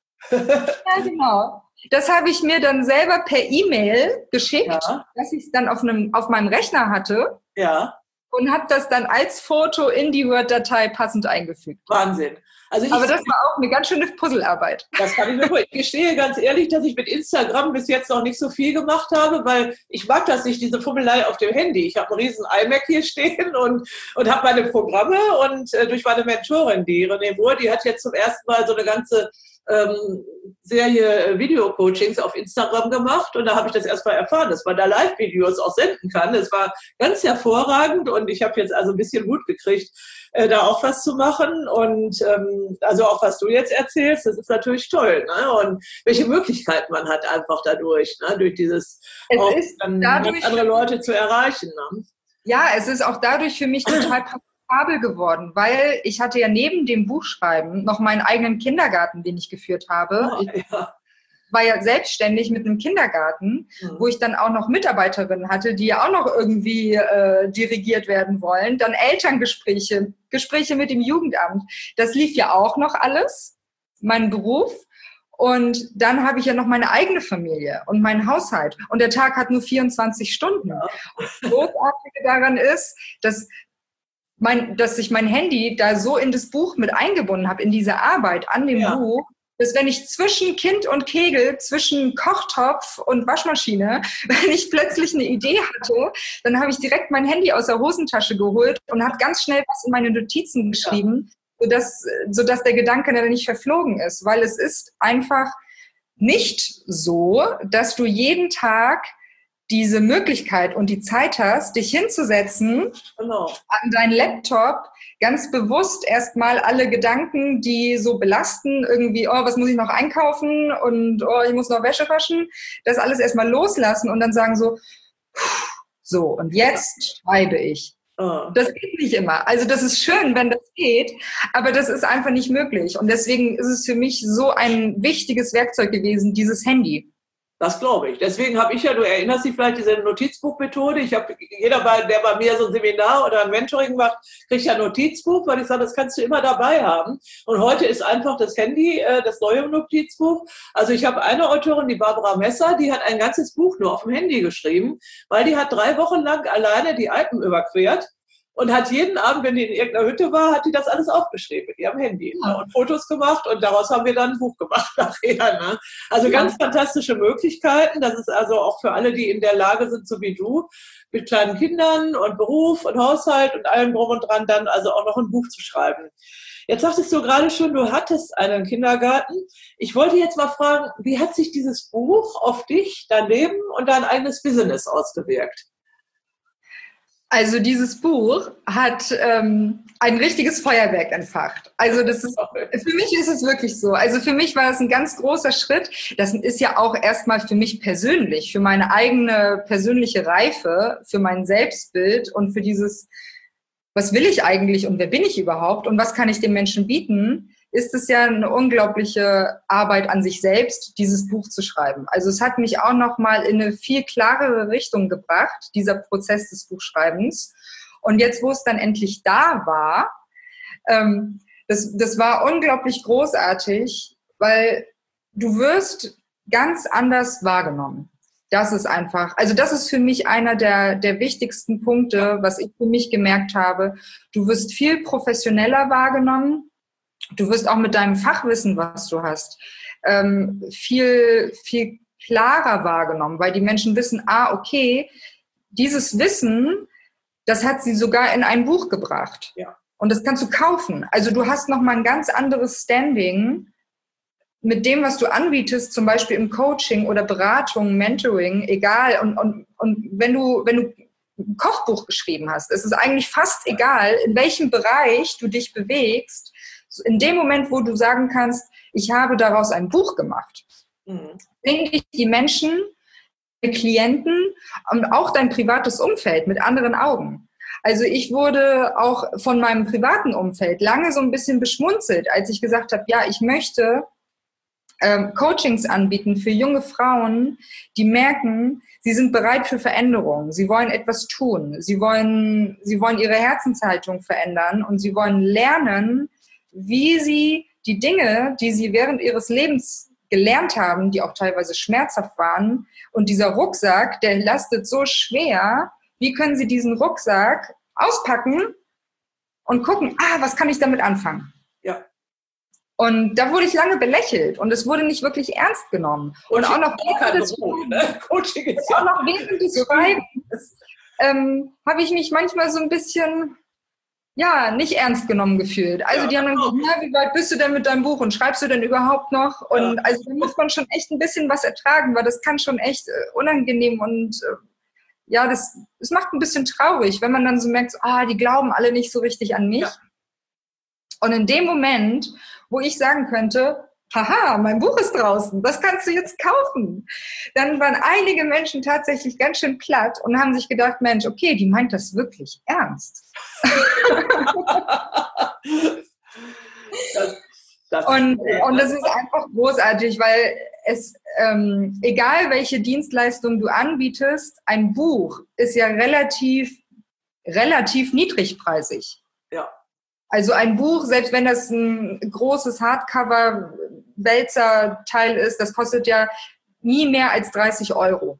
Ja, genau. Das habe ich mir dann selber per E-Mail geschickt, ja. dass ich es dann auf, einem, auf meinem Rechner hatte. Ja. Und habe das dann als Foto in die Word-Datei passend eingefügt. Wahnsinn. Also ich, aber das war auch eine ganz schöne Puzzlearbeit. Das kann ich mir vor. Ich gestehe ganz ehrlich, dass ich mit Instagram bis jetzt noch nicht so viel gemacht habe, weil ich mag das nicht, diese Fummelei auf dem Handy. Ich habe einen riesen iMac hier stehen und, und habe meine Programme und äh, durch meine Mentorin, die René Moore, die hat jetzt zum ersten Mal so eine ganze ähm, Serie Video-Coachings auf Instagram gemacht und da habe ich das erstmal erfahren, dass man da Live-Videos auch senden kann. Das war ganz hervorragend und ich habe jetzt also ein bisschen Mut gekriegt, äh, da auch was zu machen und ähm, also auch was du jetzt erzählst, das ist natürlich toll, ne? Und welche Möglichkeiten man hat einfach dadurch, ne? Durch dieses es auch ist dann dadurch andere Leute zu erreichen. Ne? Ja, es ist auch dadurch für mich total praktikabel geworden, weil ich hatte ja neben dem Buchschreiben noch meinen eigenen Kindergarten, den ich geführt habe. Oh, ich ja. war ja selbstständig mit einem Kindergarten, mhm. wo ich dann auch noch Mitarbeiterinnen hatte, die ja auch noch irgendwie äh, dirigiert werden wollen. Dann Elterngespräche, Gespräche mit dem Jugendamt. Das lief ja auch noch alles, mein Beruf. Und dann habe ich ja noch meine eigene Familie und meinen Haushalt. Und der Tag hat nur vierundzwanzig Stunden. Ja. Und das Großartige daran ist, dass Mein, dass ich mein Handy da so in das Buch mit eingebunden habe, in diese Arbeit an dem ja. Buch, dass wenn ich zwischen Kind und Kegel, zwischen Kochtopf und Waschmaschine, wenn ich plötzlich eine Idee hatte, dann habe ich direkt mein Handy aus der Hosentasche geholt und habe ganz schnell was in meine Notizen geschrieben, ja. sodass, sodass der Gedanke dann nicht verflogen ist. Weil es ist einfach nicht so, dass du jeden Tag diese Möglichkeit und die Zeit hast, dich hinzusetzen, genau. an deinen Laptop, ganz bewusst erstmal alle Gedanken, die so belasten, irgendwie, oh, was muss ich noch einkaufen und oh, ich muss noch Wäsche waschen, das alles erstmal loslassen und dann sagen so, so, und jetzt schreibe ich. Oh. Das geht nicht immer. Also das ist schön, wenn das geht, aber das ist einfach nicht möglich. Und deswegen ist es für mich so ein wichtiges Werkzeug gewesen, dieses Handy. Das glaube ich. Deswegen habe ich ja, du erinnerst dich vielleicht, diese Notizbuchmethode. Ich habe, jeder, der bei mir so ein Seminar oder ein Mentoring macht, kriegt ja ein Notizbuch, weil ich sage, das kannst du immer dabei haben. Und heute ist einfach das Handy äh, das neue Notizbuch. Also ich habe eine Autorin, die Barbara Messer, die hat ein ganzes Buch nur auf dem Handy geschrieben, weil die hat drei Wochen lang alleine die Alpen überquert. und hat jeden Abend, wenn die in irgendeiner Hütte war, hat die das alles aufgeschrieben mit ihrem Handy, ja, ne? Und Fotos gemacht und daraus haben wir dann ein Buch gemacht nachher. Ne? Also ja, ganz fantastische Möglichkeiten. Das ist also auch für alle, die in der Lage sind, so wie du, mit kleinen Kindern und Beruf und Haushalt und allem drum und dran, dann also auch noch ein Buch zu schreiben. Jetzt sagtest du gerade schon, du hattest einen Kindergarten. Ich wollte jetzt mal fragen, wie hat sich dieses Buch auf dich, dein Leben und dein eigenes Business ausgewirkt? Also dieses Buch hat ähm, ein richtiges Feuerwerk entfacht. Also das ist, für mich ist es wirklich so. Also für mich war es ein ganz großer Schritt. Das ist ja auch erstmal für mich persönlich, für meine eigene persönliche Reife, für mein Selbstbild und für dieses, was will ich eigentlich und wer bin ich überhaupt und was kann ich den Menschen bieten, ist es ja eine unglaubliche Arbeit an sich selbst, dieses Buch zu schreiben. Also es hat mich auch nochmal in eine viel klarere Richtung gebracht, dieser Prozess des Buchschreibens. Und jetzt, wo es dann endlich da war, ähm, das, das war unglaublich großartig, weil du wirst ganz anders wahrgenommen. Das ist einfach, also das ist für mich einer der, der wichtigsten Punkte, was ich für mich gemerkt habe. Du wirst viel professioneller wahrgenommen. Du wirst auch mit deinem Fachwissen, was du hast, ähm, viel, viel klarer wahrgenommen, weil die Menschen wissen, ah, okay, dieses Wissen, das hat sie sogar in ein Buch gebracht. Ja. Und das kannst du kaufen. Also du hast nochmal ein ganz anderes Standing mit dem, was du anbietest, zum Beispiel im Coaching oder Beratung, Mentoring, egal. Und, und, und wenn du, wenn du ein Kochbuch geschrieben hast, es ist eigentlich fast egal, in welchem Bereich du dich bewegst, in dem Moment, wo du sagen kannst, ich habe daraus ein Buch gemacht, mhm. bringe ich die Menschen, die Klienten und auch dein privates Umfeld mit anderen Augen. Also ich wurde auch von meinem privaten Umfeld lange so ein bisschen beschmunzelt, als ich gesagt habe, ja, ich möchte ähm, Coachings anbieten für junge Frauen, die merken, sie sind bereit für Veränderung, sie wollen etwas tun, sie wollen, sie wollen ihre Herzenshaltung verändern und sie wollen lernen, wie sie die Dinge, die sie während ihres Lebens gelernt haben, die auch teilweise schmerzhaft waren, und dieser Rucksack, der lastet so schwer, wie können sie diesen Rucksack auspacken und gucken, ah, was kann ich damit anfangen? Ja. Und da wurde ich lange belächelt und es wurde nicht wirklich ernst genommen. Und, und auch noch während des, Beruf, ne? Coaching ist ja auch noch während des Schreibens ähm, habe ich mich manchmal so ein bisschen ja, nicht ernst genommen gefühlt. Also ja, die haben dann gesagt, na, wie weit bist du denn mit deinem Buch und schreibst du denn überhaupt noch? Und ja. Also da muss man schon echt ein bisschen was ertragen, weil das kann schon echt äh, unangenehm und äh, ja, das, das macht ein bisschen traurig, wenn man dann so merkt, so, ah, die glauben alle nicht so richtig an mich. Ja. Und in dem Moment, wo ich sagen könnte, haha, mein Buch ist draußen, das kannst du jetzt kaufen. Dann waren einige Menschen tatsächlich ganz schön platt und haben sich gedacht, Mensch, okay, die meint das wirklich ernst. das, das und, und das ist einfach großartig, weil es, ähm, egal welche Dienstleistung du anbietest, ein Buch ist ja relativ, relativ niedrigpreisig. Ja. Also ein Buch, selbst wenn das ein großes Hardcover-Wälzer-Teil ist, das kostet ja nie mehr als dreißig Euro.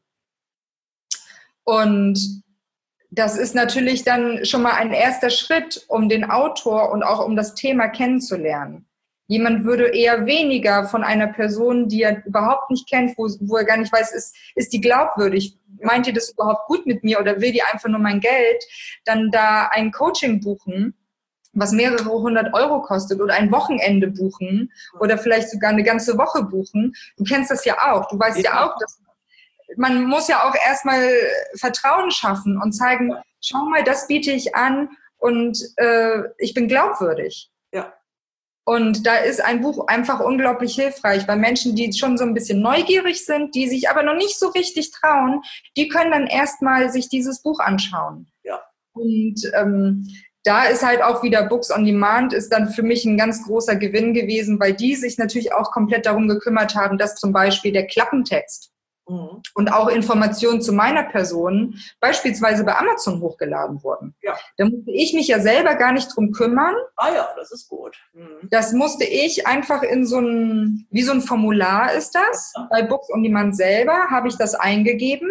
Und das ist natürlich dann schon mal ein erster Schritt, um den Autor und auch um das Thema kennenzulernen. Jemand würde eher weniger von einer Person, die er überhaupt nicht kennt, wo, wo er gar nicht weiß, ist, ist die glaubwürdig? Meint die das überhaupt gut mit mir oder will die einfach nur mein Geld? Dann da ein Coaching buchen, was mehrere hundert Euro kostet oder ein Wochenende buchen oder vielleicht sogar eine ganze Woche buchen. Du kennst das ja auch. Du weißt ja, ja auch, dass man muss ja auch erstmal Vertrauen schaffen und zeigen, schau mal, das biete ich an und äh, ich bin glaubwürdig. Ja. Und da ist ein Buch einfach unglaublich hilfreich, weil Menschen, die schon so ein bisschen neugierig sind, die sich aber noch nicht so richtig trauen, die können dann erstmal sich dieses Buch anschauen. Ja. Und ähm, da ist halt auch wieder Books on Demand ist dann für mich ein ganz großer Gewinn gewesen, weil die sich natürlich auch komplett darum gekümmert haben, dass zum Beispiel der Klappentext mhm. und auch Informationen zu meiner Person beispielsweise bei Amazon hochgeladen wurden. Ja. Da musste ich mich ja selber gar nicht drum kümmern. Ah ja, das ist gut. Mhm. Das musste ich einfach in so ein, wie so ein Formular ist das, ja. Bei Books on Demand selber habe ich das eingegeben.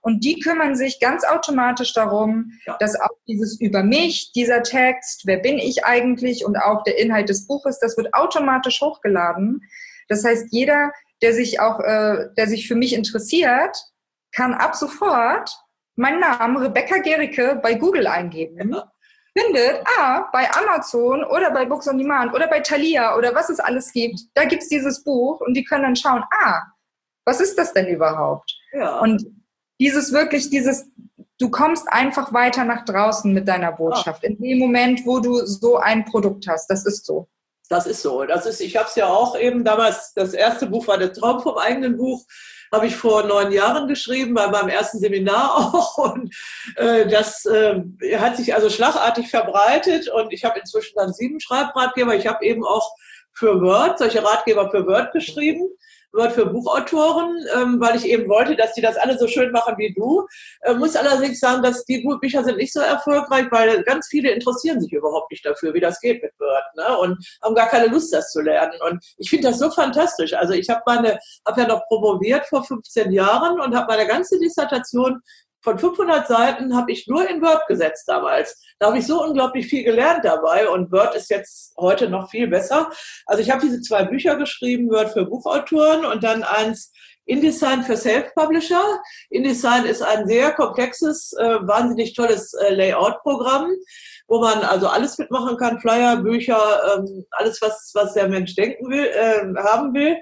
Und die kümmern sich ganz automatisch darum, ja. dass auch dieses über mich, dieser Text, wer bin ich eigentlich und auch der Inhalt des Buches, das wird automatisch hochgeladen. Das heißt, jeder, der sich auch, äh, der sich für mich interessiert, kann ab sofort meinen Namen Rebecca Gericke bei Google eingeben. Ja. Findet, ah, bei Amazon oder bei Books on Demand oder bei Thalia oder was es alles gibt, da gibt es dieses Buch und die können dann schauen, ah, was ist das denn überhaupt? Ja. Und dieses wirklich, dieses, du kommst einfach weiter nach draußen mit deiner Botschaft. Ja. In dem Moment, wo du so ein Produkt hast, das ist so. Das ist so. Das ist, ich habe es ja auch eben damals, das erste Buch war der Traum vom eigenen Buch, habe ich vor neun Jahren geschrieben, bei meinem ersten Seminar auch. Und äh, das äh, hat sich also schlagartig verbreitet. Und ich habe inzwischen dann sieben Schreibratgeber. Ich habe eben auch für Word, solche Ratgeber für Word geschrieben. Word für Buchautoren, ähm, weil ich eben wollte, dass die das alle so schön machen wie du. Äh, muss allerdings sagen, dass die Bücher sind nicht so erfolgreich, weil ganz viele interessieren sich überhaupt nicht dafür, wie das geht mit Word, ne? Und haben gar keine Lust, das zu lernen. Und ich finde das so fantastisch. Also ich habe meine, habe ja noch promoviert vor fünfzehn Jahren und habe meine ganze Dissertation von fünfhundert Seiten habe ich nur in Word gesetzt damals. Da habe ich so unglaublich viel gelernt dabei und Word ist jetzt heute noch viel besser. Also ich habe diese zwei Bücher geschrieben, Word für Buchautoren und dann eins InDesign für Self-Publisher. InDesign ist ein sehr komplexes, äh, wahnsinnig tolles äh, Layout-Programm, wo man also alles mitmachen kann, Flyer, Bücher, ähm, alles, was, was der Mensch denken will, äh, haben will.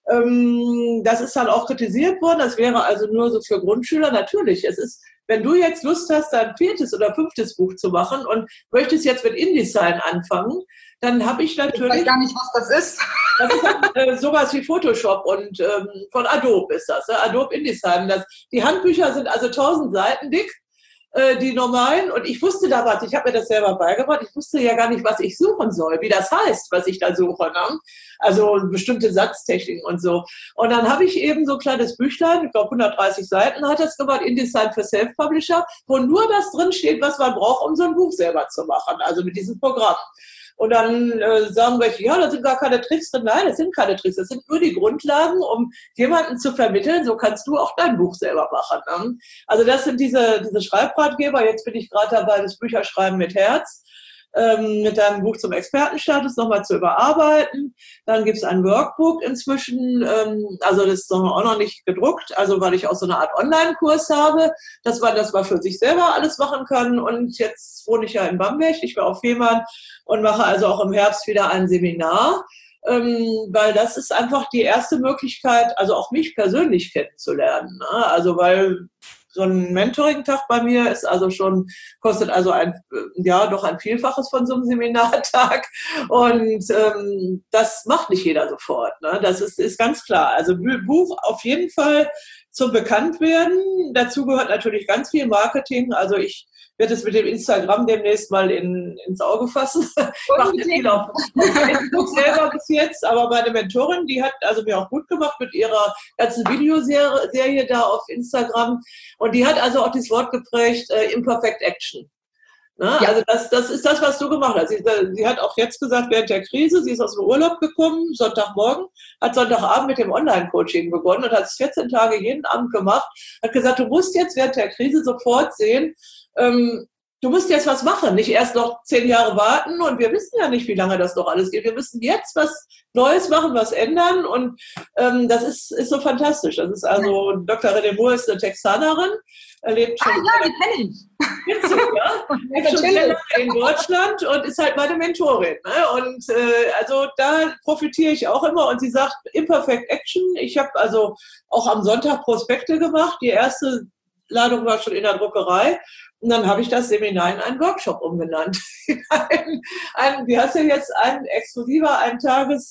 Das ist dann auch kritisiert worden. Das wäre also nur so für Grundschüler. Natürlich, es ist, wenn du jetzt Lust hast, dein viertes oder fünftes Buch zu machen und möchtest jetzt mit InDesign anfangen, dann habe ich natürlich... Ich weiß gar nicht, was das ist. Das ist dann, äh, sowas wie Photoshop und ähm, von Adobe ist das, äh, Adobe InDesign. Das, die Handbücher sind also tausend Seiten dick. Die normalen, und ich wusste da was, ich habe mir das selber beigebracht, ich wusste ja gar nicht, was ich suchen soll, wie das heißt, was ich da suche, ne? Also bestimmte Satztechniken und so. Und dann habe ich eben so ein kleines Büchlein, ich glaube hundertdreißig Seiten hat das gemacht, InDesign für Self-Publisher, wo nur das drin steht, was man braucht, um so ein Buch selber zu machen, also mit diesem Programm. Und dann äh, sagen welche, ja, da sind gar keine Tricks drin. Nein, das sind keine Tricks. Das sind nur die Grundlagen, um jemanden zu vermitteln, so kannst du auch dein Buch selber machen. Ne? Also das sind diese, diese Schreibratgeber. Jetzt bin ich gerade dabei, das Bücherschreiben mit Herz, ähm, mit deinem Buch zum Expertenstatus nochmal zu überarbeiten. Dann gibt es ein Workbook inzwischen. Ähm, also das ist auch noch nicht gedruckt, also weil ich auch so eine Art Online-Kurs habe, dass man das mal für sich selber alles machen kann. Und jetzt wohne ich ja in Bamberg, ich war auf Fehmarn und mache also auch im Herbst wieder ein Seminar, ähm, weil das ist einfach die erste Möglichkeit, also auch mich persönlich kennenzulernen. Ne? Also weil so ein Mentoring-Tag bei mir ist also schon, kostet also ein, ja, doch ein Vielfaches von so einem Seminartag. Und ähm, das macht nicht jeder sofort. Ne? Das ist, ist ganz klar. Also Buch auf jeden Fall zum Bekanntwerden. Dazu gehört natürlich ganz viel Marketing. Also ich werde es mit dem Instagram demnächst mal in, ins Auge fassen. Ich mache nicht viel auf Facebook selber bis jetzt, aber meine Mentorin, die hat also mir auch gut gemacht mit ihrer ganzen Videoserie da auf Instagram. Und die hat also auch das Wort geprägt, äh, Imperfect Action. Ne? Ja. Also das, das ist das, was du gemacht hast. Sie, sie hat auch jetzt gesagt, während der Krise, sie ist aus dem Urlaub gekommen, Sonntagmorgen, hat Sonntagabend mit dem Online-Coaching begonnen und hat es vierzehn Tage jeden Abend gemacht, hat gesagt, du musst jetzt während der Krise sofort sehen, ähm, du musst jetzt was machen, nicht erst noch zehn Jahre warten und wir wissen ja nicht, wie lange das noch alles geht. Wir müssen jetzt was Neues machen, was ändern und ähm, das ist, ist so fantastisch. Das ist also, Doktor René Moore ist eine Texanerin, er lebt schon, ah, ja, die kenne ich. Kennst du, ja? Lebt schon sehr lange in Deutschland und ist halt meine Mentorin. Ne? Und äh, also da profitiere ich auch immer und sie sagt, Imperfect Action. Ich habe also auch am Sonntag Prospekte gemacht. Die erste Ladung war schon in der Druckerei. Und dann habe ich das Seminar in einen Workshop umbenannt. ein, ein, wie heißt der jetzt? Ein exklusiver, ein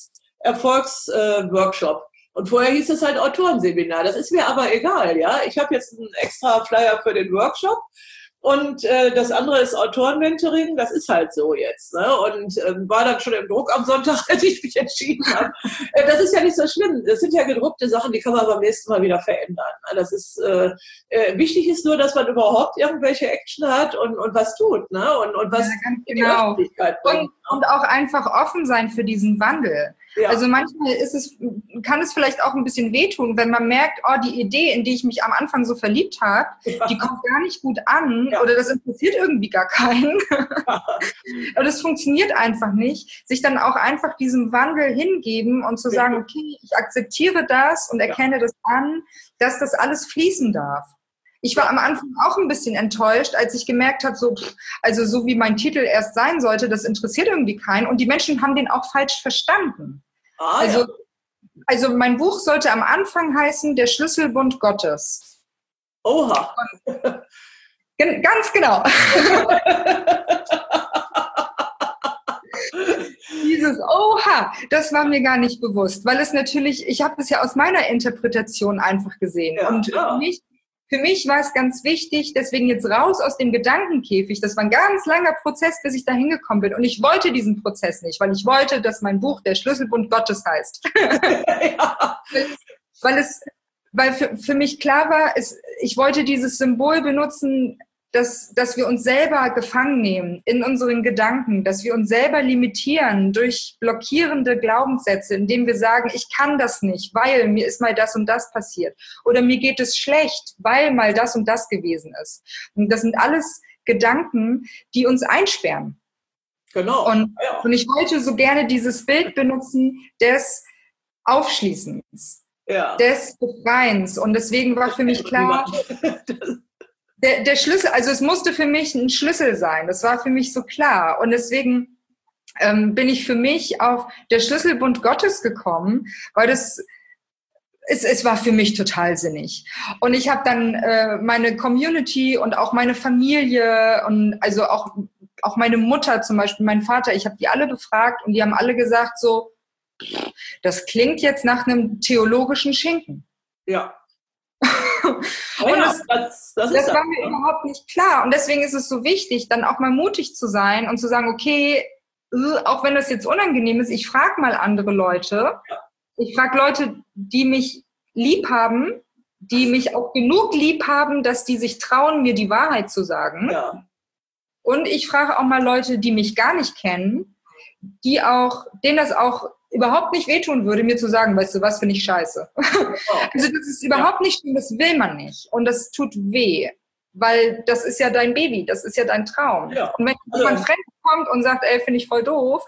Tages-Erfolgs-Workshop. Äh, Und vorher hieß es halt Autorenseminar. Das ist mir aber egal, ja. Ich habe jetzt einen extra Flyer für den Workshop. Und äh, das andere ist Autorenmentoring, das ist halt so jetzt. Ne? Und ähm, war dann schon im Druck am Sonntag, als ich mich entschieden habe. äh, das ist ja nicht so schlimm. Das sind ja gedruckte Sachen, die kann man beim nächsten Mal wieder verändern. Das ist äh, äh, wichtig ist nur, dass man überhaupt irgendwelche Action hat und, und was tut, ne? Und, und was ja, ganz in genau. die Öffentlichkeit bringt. Und, und auch einfach offen sein für diesen Wandel. Ja. Also manchmal ist es, kann es vielleicht auch ein bisschen wehtun, wenn man merkt, oh, die Idee, in die ich mich am Anfang so verliebt habe, ja. die kommt gar nicht gut an ja. oder das interessiert irgendwie gar keinen. Aber das funktioniert einfach nicht. Sich dann auch einfach diesem Wandel hingeben und zu sagen, okay, ich akzeptiere das und erkenne ja. das an, dass das alles fließen darf. Ich war am Anfang auch ein bisschen enttäuscht, als ich gemerkt habe, so, also so wie mein Titel erst sein sollte, das interessiert irgendwie keinen. Und die Menschen haben den auch falsch verstanden. Ah, also, ja. also mein Buch sollte am Anfang heißen Der Schlüsselbund Gottes. Oha. Und, gen- ganz genau. Dieses Oha, das war mir gar nicht bewusst, weil es natürlich, ich habe das ja aus meiner Interpretation einfach gesehen. Ja, und ja. für mich Für mich war es ganz wichtig, deswegen jetzt raus aus dem Gedankenkäfig. Das war ein ganz langer Prozess, bis ich da hingekommen bin. Und ich wollte diesen Prozess nicht, weil ich wollte, dass mein Buch Der Schlüsselbund Gottes heißt. ja. Weil es, weil für, für mich klar war, es, ich wollte dieses Symbol benutzen, dass, dass wir uns selber gefangen nehmen in unseren Gedanken, dass wir uns selber limitieren durch blockierende Glaubenssätze, indem wir sagen, ich kann das nicht, weil mir ist mal das und das passiert. Oder mir geht es schlecht, weil mal das und das gewesen ist. Und das sind alles Gedanken, die uns einsperren. Genau. Und, ja. und ich wollte so gerne dieses Bild benutzen des Aufschließens, ja. des Befreiens. Und deswegen war für mich klar, Der, der Schlüssel, also es musste für mich ein Schlüssel sein. Das war für mich so klar. Und deswegen ähm, bin ich für mich auf der Schlüsselbund Gottes gekommen, weil das, es, es war für mich total sinnig. Und ich habe dann äh, meine Community und auch meine Familie und also auch, auch meine Mutter zum Beispiel, mein Vater, ich habe die alle befragt und die haben alle gesagt so, das klingt jetzt nach einem theologischen Schinken. Ja. Und ja, das, das, das, das war mir überhaupt nicht klar. Und deswegen ist es so wichtig, dann auch mal mutig zu sein und zu sagen, okay, auch wenn das jetzt unangenehm ist, ich frage mal andere Leute. Ich frage Leute, die mich lieb haben, die mich auch genug lieb haben, dass die sich trauen, mir die Wahrheit zu sagen. Ja. Und ich frage auch mal Leute, die mich gar nicht kennen, die auch, denen das auch überhaupt nicht wehtun würde, mir zu sagen, weißt du was, finde ich scheiße. Oh. Also das ist überhaupt ja. nicht schlimm, das will man nicht. Und das tut weh, weil das ist ja dein Baby, das ist ja dein Traum. Ja. Und wenn jemand also. fremd kommt und sagt, ey, finde ich voll doof.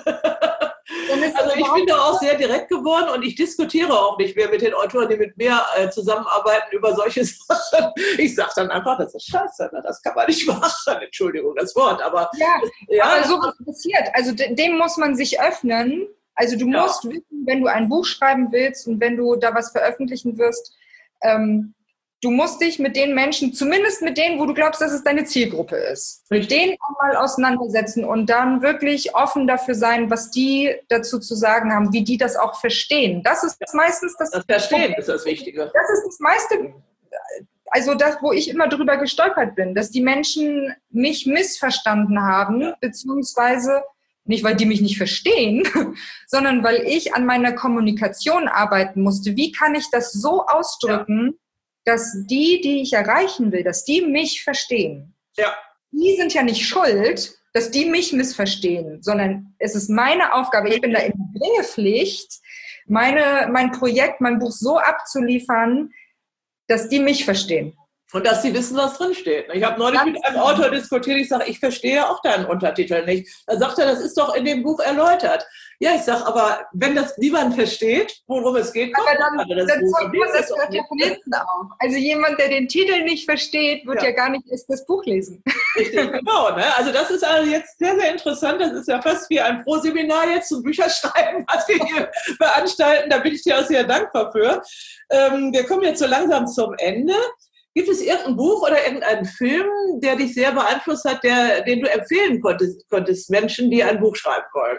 Dann ist also ich bin da auch sehr direkt geworden und ich diskutiere auch nicht mehr mit den Autoren, die mit mir äh, zusammenarbeiten über solche Sachen. Ich sage dann einfach, das ist scheiße, ne? Das kann man nicht machen. Entschuldigung, das Wort. Aber, ja, ja, aber so was passiert. Also dem muss man sich öffnen. Also du musst ja. wissen, wenn du ein Buch schreiben willst und wenn du da was veröffentlichen wirst, ähm, du musst dich mit den Menschen, zumindest mit denen, wo du glaubst, dass es deine Zielgruppe ist, mit denen auch mal auseinandersetzen und dann wirklich offen dafür sein, was die dazu zu sagen haben, wie die das auch verstehen. Das ist ja. meistens das... Das Verstehen ist das Wichtige. Das ist das meiste... Also das, wo ich immer drüber gestolpert bin, dass die Menschen mich missverstanden haben, ja. beziehungsweise... Nicht, weil die mich nicht verstehen, sondern weil ich an meiner Kommunikation arbeiten musste. Wie kann ich das so ausdrücken, ja. dass die, die ich erreichen will, dass die mich verstehen? Ja. Die sind ja nicht schuld, dass die mich missverstehen, sondern es ist meine Aufgabe, ich bin da in der Bringepflicht, meine, mein Projekt, mein Buch so abzuliefern, dass die mich verstehen. Und dass sie wissen, was drinsteht. Ich habe neulich Ganz mit einem Autor diskutiert, ich sage, ich verstehe auch deinen Untertitel nicht. Da sagt er, das ist doch in dem Buch erläutert. Ja, ich sage, aber wenn das niemand versteht, worum es geht, aber dann, dann das Buch. Man das hört ja von hinten auf. Also jemand, der den Titel nicht versteht, wird ja, ja gar nicht erst das Buch lesen. Richtig, genau. Ne? Also das ist also jetzt sehr, sehr interessant. Das ist ja fast wie ein Pro-Seminar jetzt zum Bücherschreiben, was wir hier veranstalten. Da bin ich dir auch sehr dankbar für. Ähm, wir kommen jetzt so langsam zum Ende. Gibt es irgendein Buch oder irgendeinen Film, der dich sehr beeinflusst hat, der, den du empfehlen konntest, konntest Menschen, die ein Buch schreiben wollen?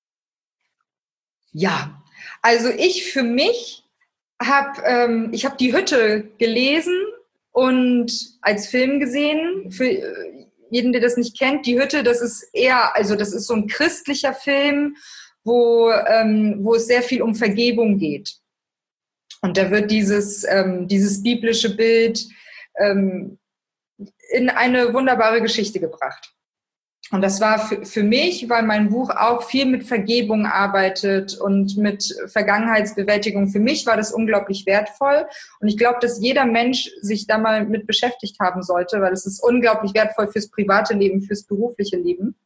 Ja, also ich für mich habe ähm, ich habe Die Hütte gelesen und als Film gesehen. Für jeden, der das nicht kennt, Die Hütte, das ist eher, also das ist so ein christlicher Film, wo ähm, wo es sehr viel um Vergebung geht. Und da wird dieses ähm, dieses biblische Bild in eine wunderbare Geschichte gebracht. Und das war für, für mich, weil mein Buch auch viel mit Vergebung arbeitet und mit Vergangenheitsbewältigung. Für mich war das unglaublich wertvoll. Und ich glaube, dass jeder Mensch sich da mal mit beschäftigt haben sollte, weil es ist unglaublich wertvoll fürs private Leben, fürs berufliche Leben.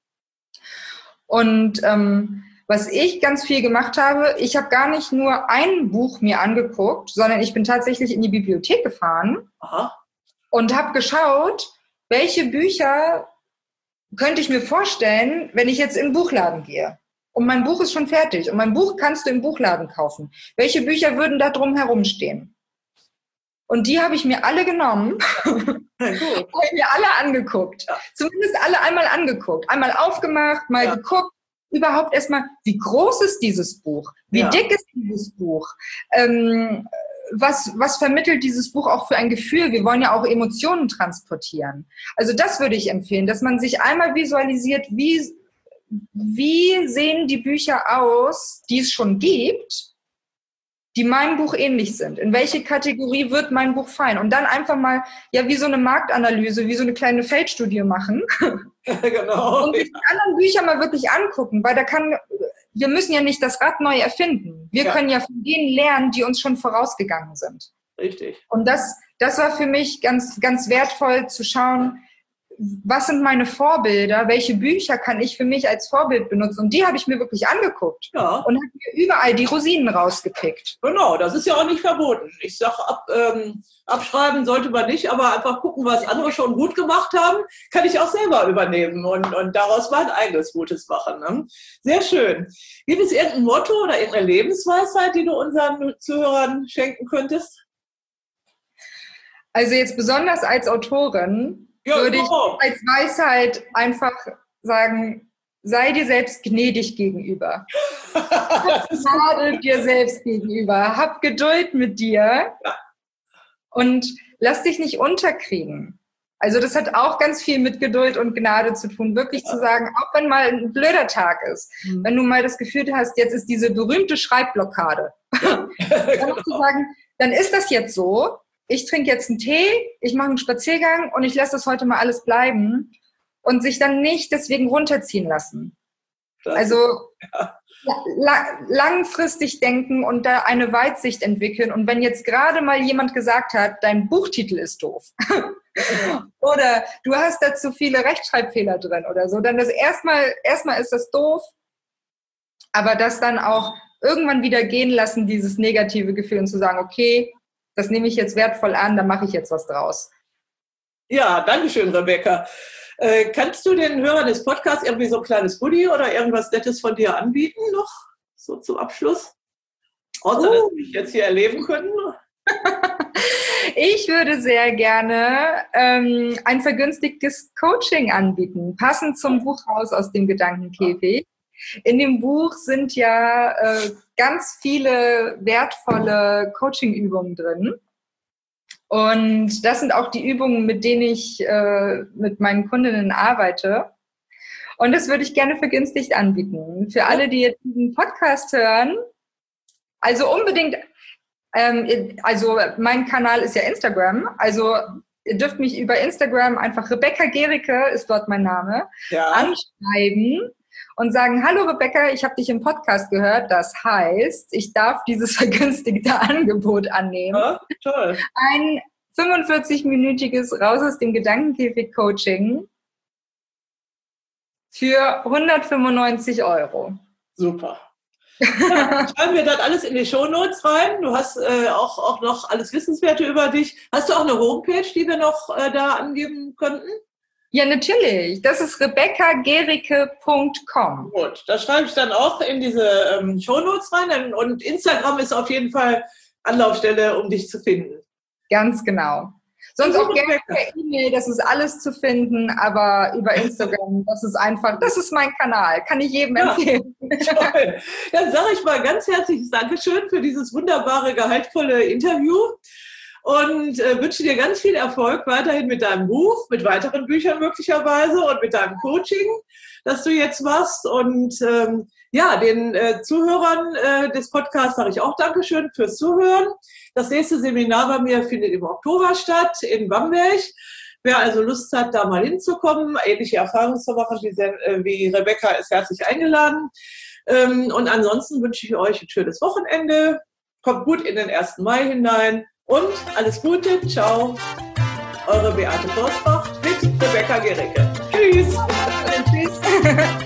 Und ähm, was ich ganz viel gemacht habe, ich habe gar nicht nur ein Buch mir angeguckt, sondern ich bin tatsächlich in die Bibliothek gefahren. Aha. Und habe geschaut, welche Bücher könnte ich mir vorstellen, wenn ich jetzt in den Buchladen gehe. Und mein Buch ist schon fertig. Und mein Buch kannst du im Buchladen kaufen. Welche Bücher würden da drum herumstehen? Und die habe ich mir alle genommen. Ja, gut. Habe ich mir alle angeguckt. Ja. Zumindest alle einmal angeguckt. Einmal aufgemacht, mal ja. geguckt. Überhaupt erstmal, wie groß ist dieses Buch? Wie ja. dick ist dieses Buch? Ähm, was, was vermittelt dieses Buch auch für ein Gefühl? Wir wollen ja auch Emotionen transportieren. Also das würde ich empfehlen, dass man sich einmal visualisiert, wie, wie sehen die Bücher aus, die es schon gibt, die meinem Buch ähnlich sind. In welche Kategorie wird mein Buch fallen? Und dann einfach mal, ja, wie so eine Marktanalyse, wie so eine kleine Feldstudie machen. Genau. Und sich die anderen Bücher mal wirklich angucken, weil da kann, wir müssen ja nicht das Rad neu erfinden. Wir ja. können ja von denen lernen, die uns schon vorausgegangen sind. Richtig. Und das, das war für mich ganz, ganz wertvoll zu schauen, was sind meine Vorbilder, welche Bücher kann ich für mich als Vorbild benutzen? Und die habe ich mir wirklich angeguckt ja. und habe mir überall die Rosinen rausgepickt. Genau, das ist ja auch nicht verboten. Ich sage, ab, ähm, abschreiben sollte man nicht, aber einfach gucken, was andere schon gut gemacht haben, kann ich auch selber übernehmen und, und daraus mein eigenes Gutes machen. Ne? Sehr schön. Gibt es irgendein Motto oder irgendeine Lebensweisheit, die du unseren Zuhörern schenken könntest? Also jetzt besonders als Autorin ja, würde ich als Weisheit einfach sagen, sei dir selbst gnädig gegenüber. Hab Gnade dir selbst gegenüber. Hab Geduld mit dir ja. und lass dich nicht unterkriegen. Also das hat auch ganz viel mit Geduld und Gnade zu tun, wirklich ja. zu sagen, auch wenn mal ein blöder Tag ist, mhm. wenn du mal das Gefühl hast, jetzt ist diese berühmte Schreibblockade, ja. dann genau. zu sagen, dann ist das jetzt so. Ich trinke jetzt einen Tee, ich mache einen Spaziergang und ich lasse das heute mal alles bleiben und sich dann nicht deswegen runterziehen lassen. Das also ja. la- langfristig denken und da eine Weitsicht entwickeln. Und wenn jetzt gerade mal jemand gesagt hat, dein Buchtitel ist doof oder du hast da zu viele Rechtschreibfehler drin oder so, dann das erstmal, erstmal ist das doof, aber das dann auch irgendwann wieder gehen lassen, dieses negative Gefühl und zu sagen, okay, das nehme ich jetzt wertvoll an, da mache ich jetzt was draus. Ja, danke schön, Rebecca. Äh, kannst du den Hörern des Podcasts irgendwie so ein kleines Goodie oder irgendwas Nettes von dir anbieten noch, so zum Abschluss? Außer, uh. dass wir dich jetzt hier erleben können. Ich würde sehr gerne ähm, ein vergünstigtes Coaching anbieten, passend zum Buch raus aus dem Gedankenkäfig. In dem Buch sind ja äh, ganz viele wertvolle Coaching-Übungen drin. Und das sind auch die Übungen, mit denen ich äh, mit meinen Kundinnen arbeite. Und das würde ich gerne vergünstigt anbieten. Für alle, die jetzt diesen Podcast hören, also unbedingt, ähm, also mein Kanal ist ja Instagram, also ihr dürft mich über Instagram einfach, Rebecca Gericke ist dort mein Name, ja. anschreiben. Und sagen, hallo Rebecca, ich habe dich im Podcast gehört. Das heißt, ich darf dieses vergünstigte Angebot annehmen. Ja, toll. Ein fünfundvierzig-minütiges Raus aus dem Gedankenkäfig-Coaching für hundertfünfundneunzig Euro. Super. Ja, schreiben wir das alles in die Shownotes rein. Du hast äh, auch, auch noch alles Wissenswerte über dich. Hast du auch eine Homepage, die wir noch äh, da angeben könnten? Ja, natürlich. Das ist rebecca gericke punkt com. Gut, das schreibe ich dann auch in diese ähm, Shownotes rein. Und Instagram ist auf jeden Fall Anlaufstelle, um dich zu finden. Ganz genau. Sonst auch gerne per E-Mail, das ist alles zu finden, aber über Instagram, das ist einfach, das ist mein Kanal, kann ich jedem ja, empfehlen. Toll. Dann sage ich mal ganz herzliches Dankeschön für dieses wunderbare, gehaltvolle Interview. Und äh, wünsche dir ganz viel Erfolg weiterhin mit deinem Buch, mit weiteren Büchern möglicherweise und mit deinem Coaching, das du jetzt machst. Und ähm, ja, den äh, Zuhörern äh, des Podcasts sage ich auch Dankeschön fürs Zuhören. Das nächste Seminar bei mir findet im Oktober statt in Bamberg Wer also Lust hat, da mal hinzukommen, ähnliche Erfahrungen zu machen wie, wie Rebecca, ist herzlich eingeladen. Und ansonsten wünsche ich euch ein schönes Wochenende. Kommt gut in den ersten Mai hinein und alles Gute. Ciao. Eure Beate Forsbach mit Rebecca Gericke. Tschüss. Tschüss.